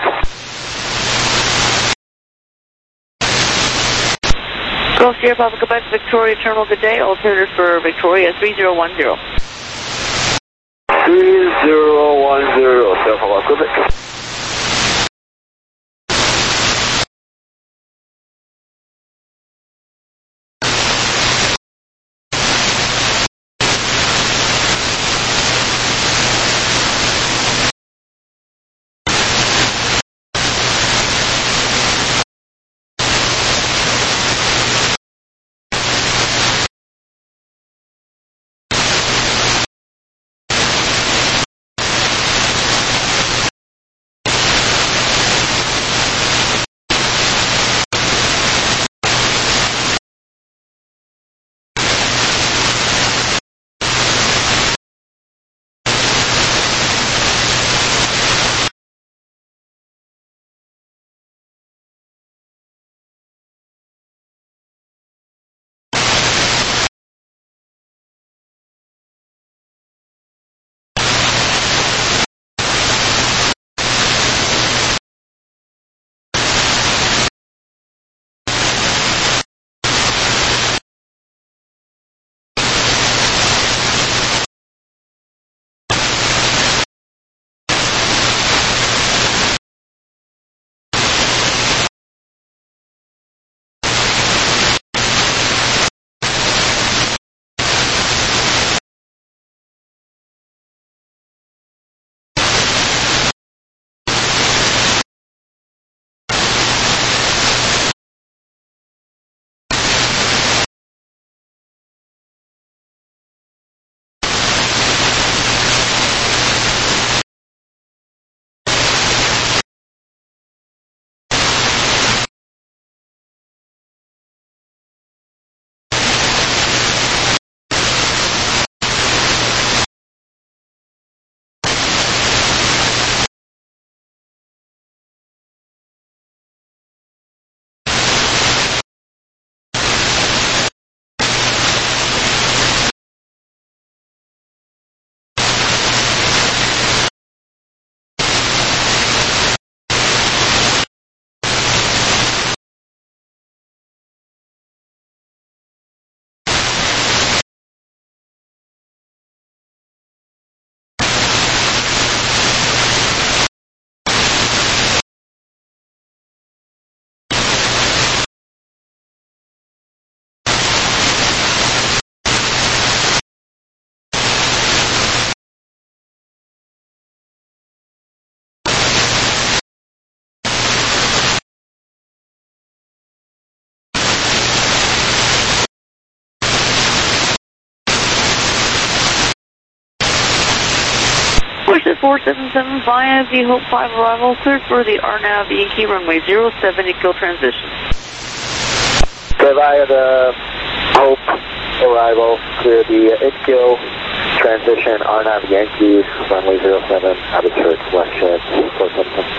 Golf Sierra Papa Quebec, Victoria Terminal, good day. Altimeter for Victoria three zero one zero. three zero one zero, Sierra Papa Quebec. four seven seven via the Hope five arrival, cleared for the R N A V Yankee runway zero seven, I C L transition. Okay, via the Hope arrival, clear the I C L transition, R N A V Yankee, runway zero seven, Abbotsford, West Shed, four seven seven.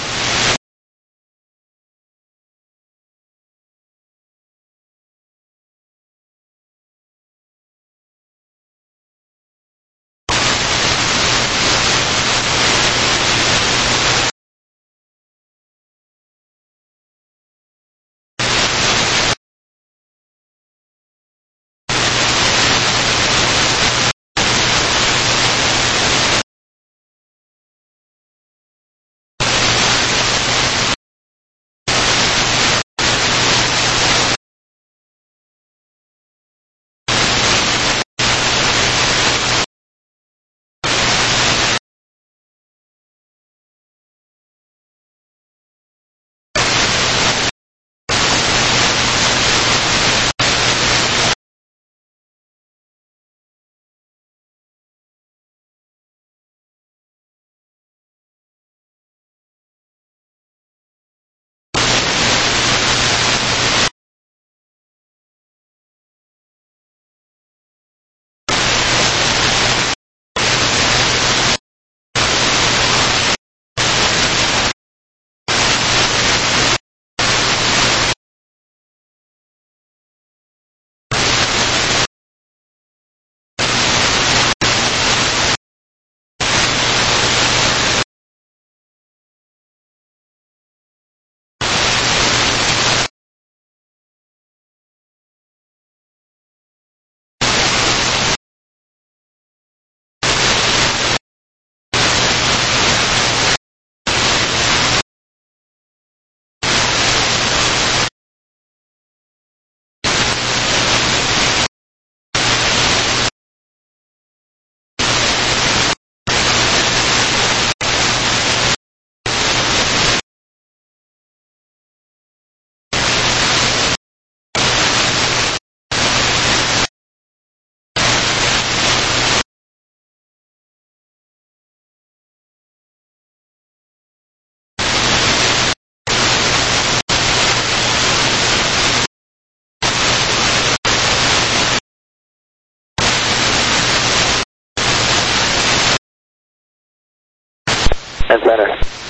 And center.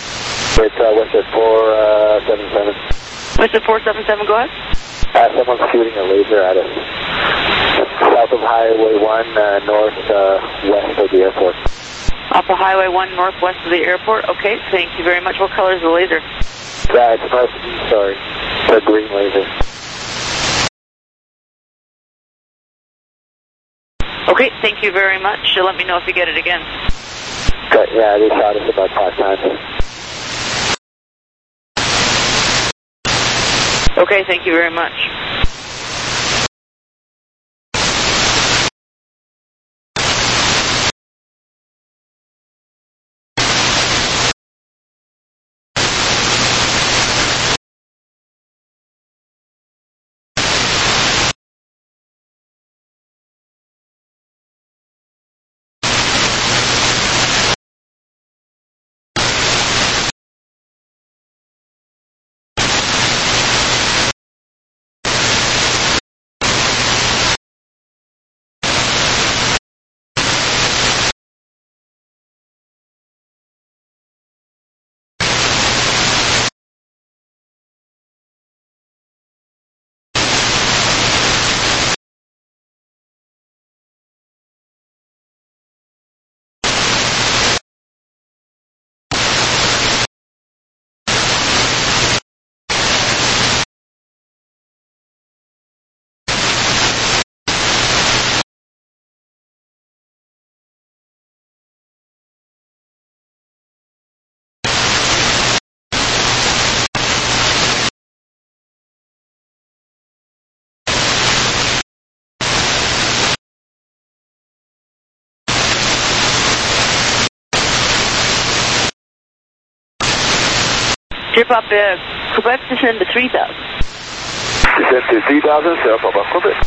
It's uh, Western four seven seven. Western four seven seven, go ahead. Uh, someone's shooting a laser at us. South of Highway one, uh, north uh, west of the airport. Off of Highway one, northwest of the airport. Okay, thank you very much. What color is the laser? Uh, it's supposed to be, sorry, it's a green laser. Okay, thank you very much. Let me know if you get it again. Okay, yeah, they shot us about five times. Okay, thank you very much. Trip up uh, Quebec, descend to three thousand. Descend to three thousand, self up Quebec.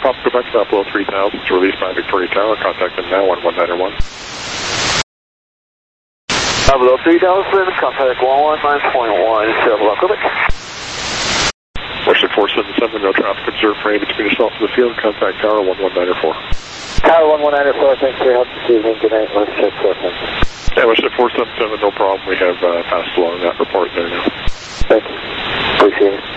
Papa Quebec, stop below three thousand, to release by Victoria Tower, contact them now, one one nine one. Stop below three thousand, contact one one nine point one, Papa Quebec. Worship four seven seven, no traffic observed for any between yourself and the field, contact Tower one one nine four. Tower one one nine four, thanks for your help this evening, good night, Worship four seven seven. Yeah, Worship four seven seven, no problem, we have uh, passed along that report there now. Thank you, appreciate it.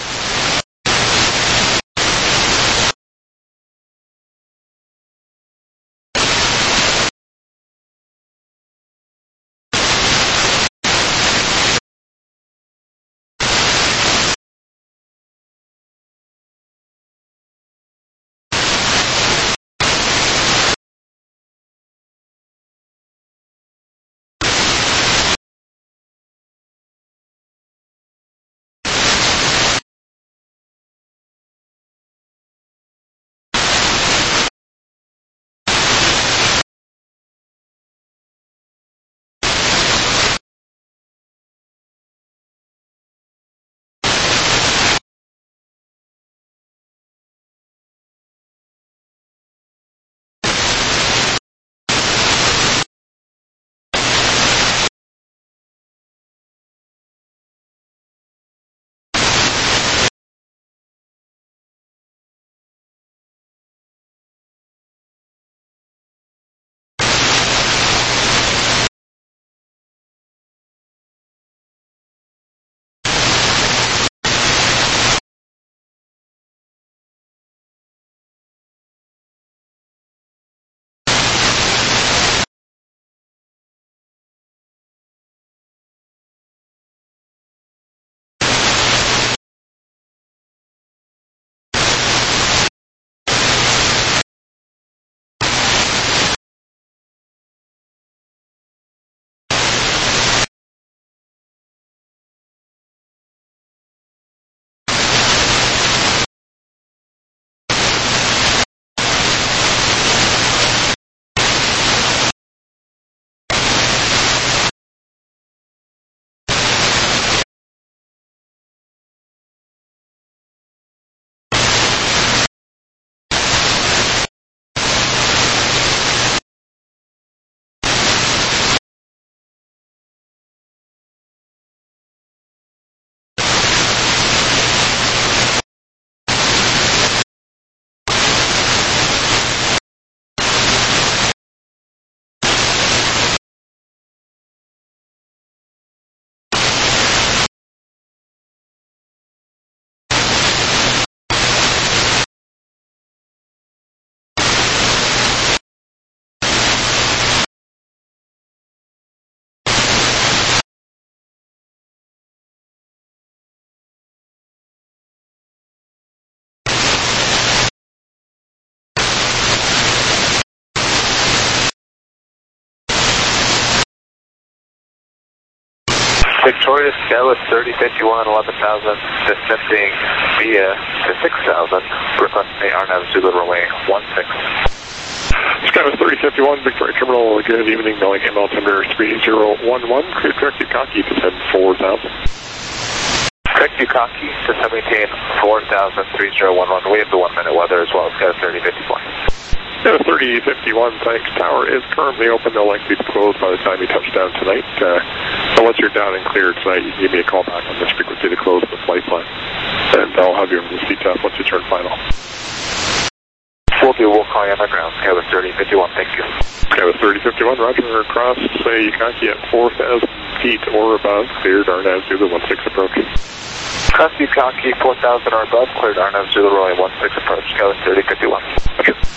Victoria Scale is thirty fifty-one, eleven thousand, descending via to six thousand, requesting R N A V Zulu runway one six. Skywest thirty fifty-one, Victoria Terminal, good evening, knowing M L altimeter three zero one one, clear correct Yukaki, descend four thousand. Correct Yukaki, descend maintain four thousand, three zero one one, we have the one minute weather as well, Skywest thirty fifty-one. Skywest thirty fifty-one, thanks, tower is currently open, they'll likely be closed by the time you touch down tonight. Uh, so once you're down and clear tonight, you can give me a call back on this frequency to close the flight plan. And I'll have your receipt off once you turn final. Will do, we'll call you on the ground, Skywest thirty fifty-one, thank you. Skywest thirty fifty-one, roger, across, say Yukaki at four thousand feet or above, cleared R N A V Zulu one six approach. Cross Yukaki, four thousand or above, cleared R N A V Zulu runway one six approach, Skywest thirty fifty-one. Roger.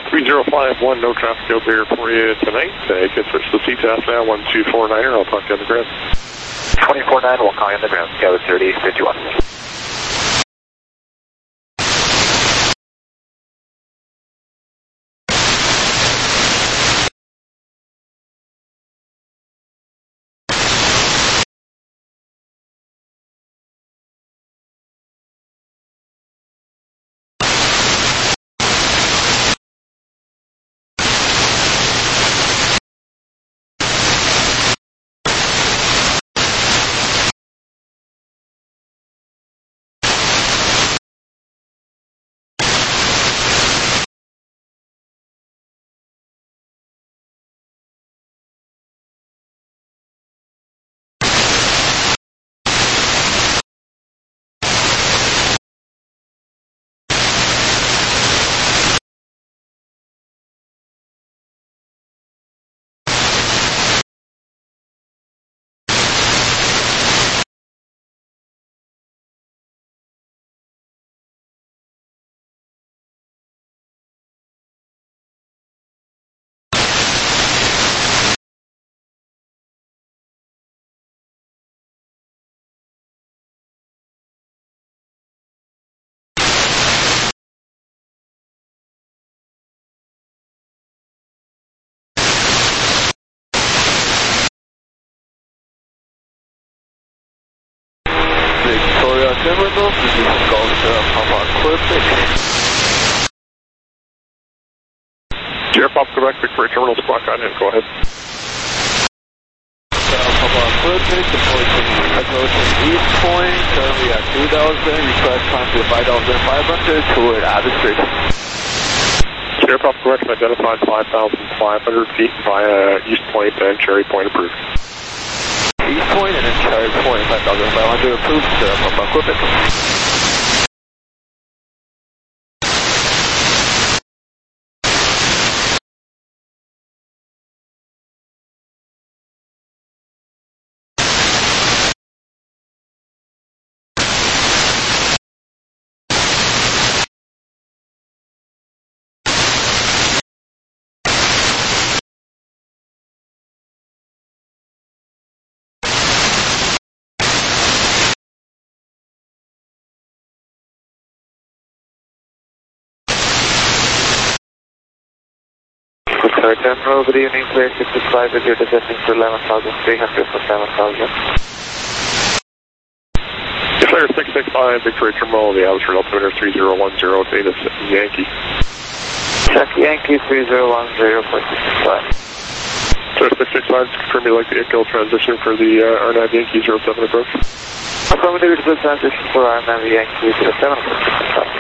three zero five one, no traffic out there for you tonight. Uh, you can switch the C T A S now, one two four niner. I'll talk to you on the ground. twenty-four nine, we'll call you on the ground. Go thirty fifty-one. Victoria Terminal, this is Golf Papa Quebec. Sierra Pop Quebec, Victoria Terminal, squawk on in, go ahead. Papa Quebec, approaching approaching East Point, currently at two thousand, request time to five thousand five hundred toward Abbotsford. Sierra Pop Quebec, identified five thousand five hundred feet via East Point and Cherry Point approved. East Point and then Cherry Point, five thousand five hundred approved, Sierra Papa Quebec. Victoria Terminal, good evening, clear six six five with your descending to eleven thousand three hundred for seven thousand. Clear six six five, Victoria Terminal, the altitude altimeter three zero one zero, data Yankee. Check Yankee three zero one zero for six six five. Clear six six five, confirm you like the I C L transition for the uh, R nine Yankee zero seven approach. Affirmative, good transition for R nine Yankee zero seven for six six five.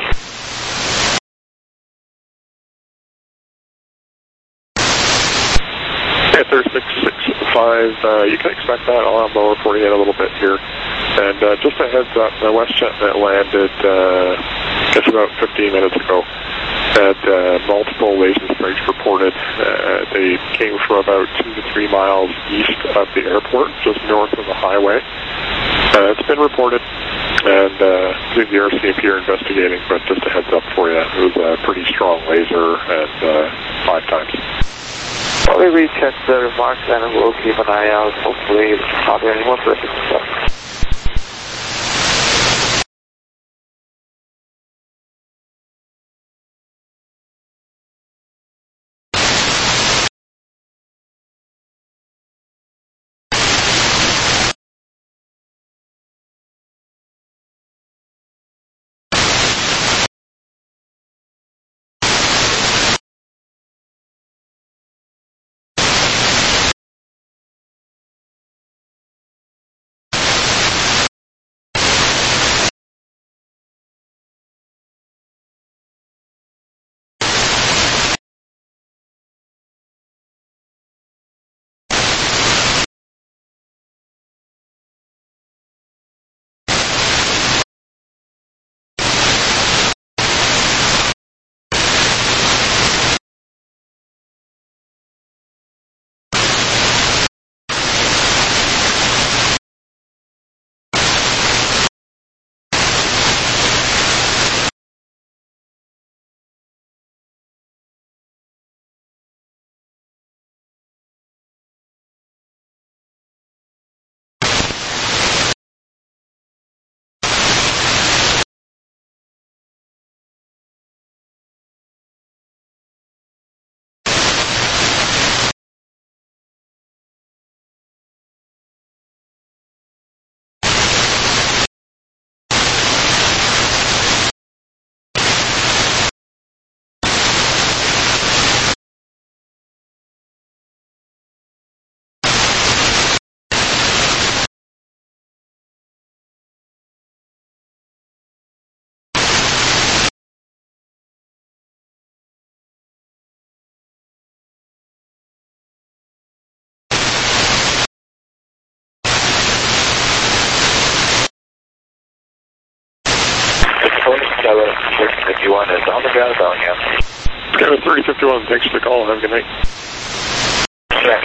Panther six six five, uh, you can expect that. I'll have lower forty in a little bit here. And uh, just a heads up, the WestJet landed uh, just about fifteen minutes ago. Had uh, multiple laser strikes reported. Uh, they came from about two to three miles east of the airport, just north of the highway. Uh, it's been reported, and uh, I think the R C M P are investigating, but just a heads up for you. It was a pretty strong laser, and uh, five times. Probably recheck the remarks and we'll keep an eye out. Hopefully, not any more terrific stuff. thirty fifty-one is on the ground, calling you. Scanner thirty fifty-one, thanks for the call. Have a good night. Okay.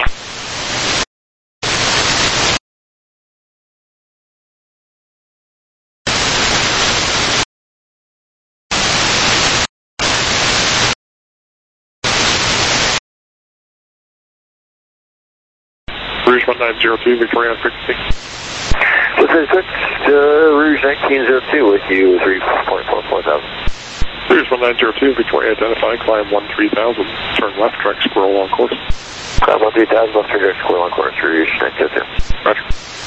Rouge one nine zero two, Victoria on frequency. This is six, uh, Rouge nineteen zero two with you, three point four four thousand. Rouge one nine zero two, Victoria identifying, climb one three thousand, turn left, direct squirrel on course. Climb one three thousand, left, direct squirrel on course, Rouge nineteen zero two. Roger.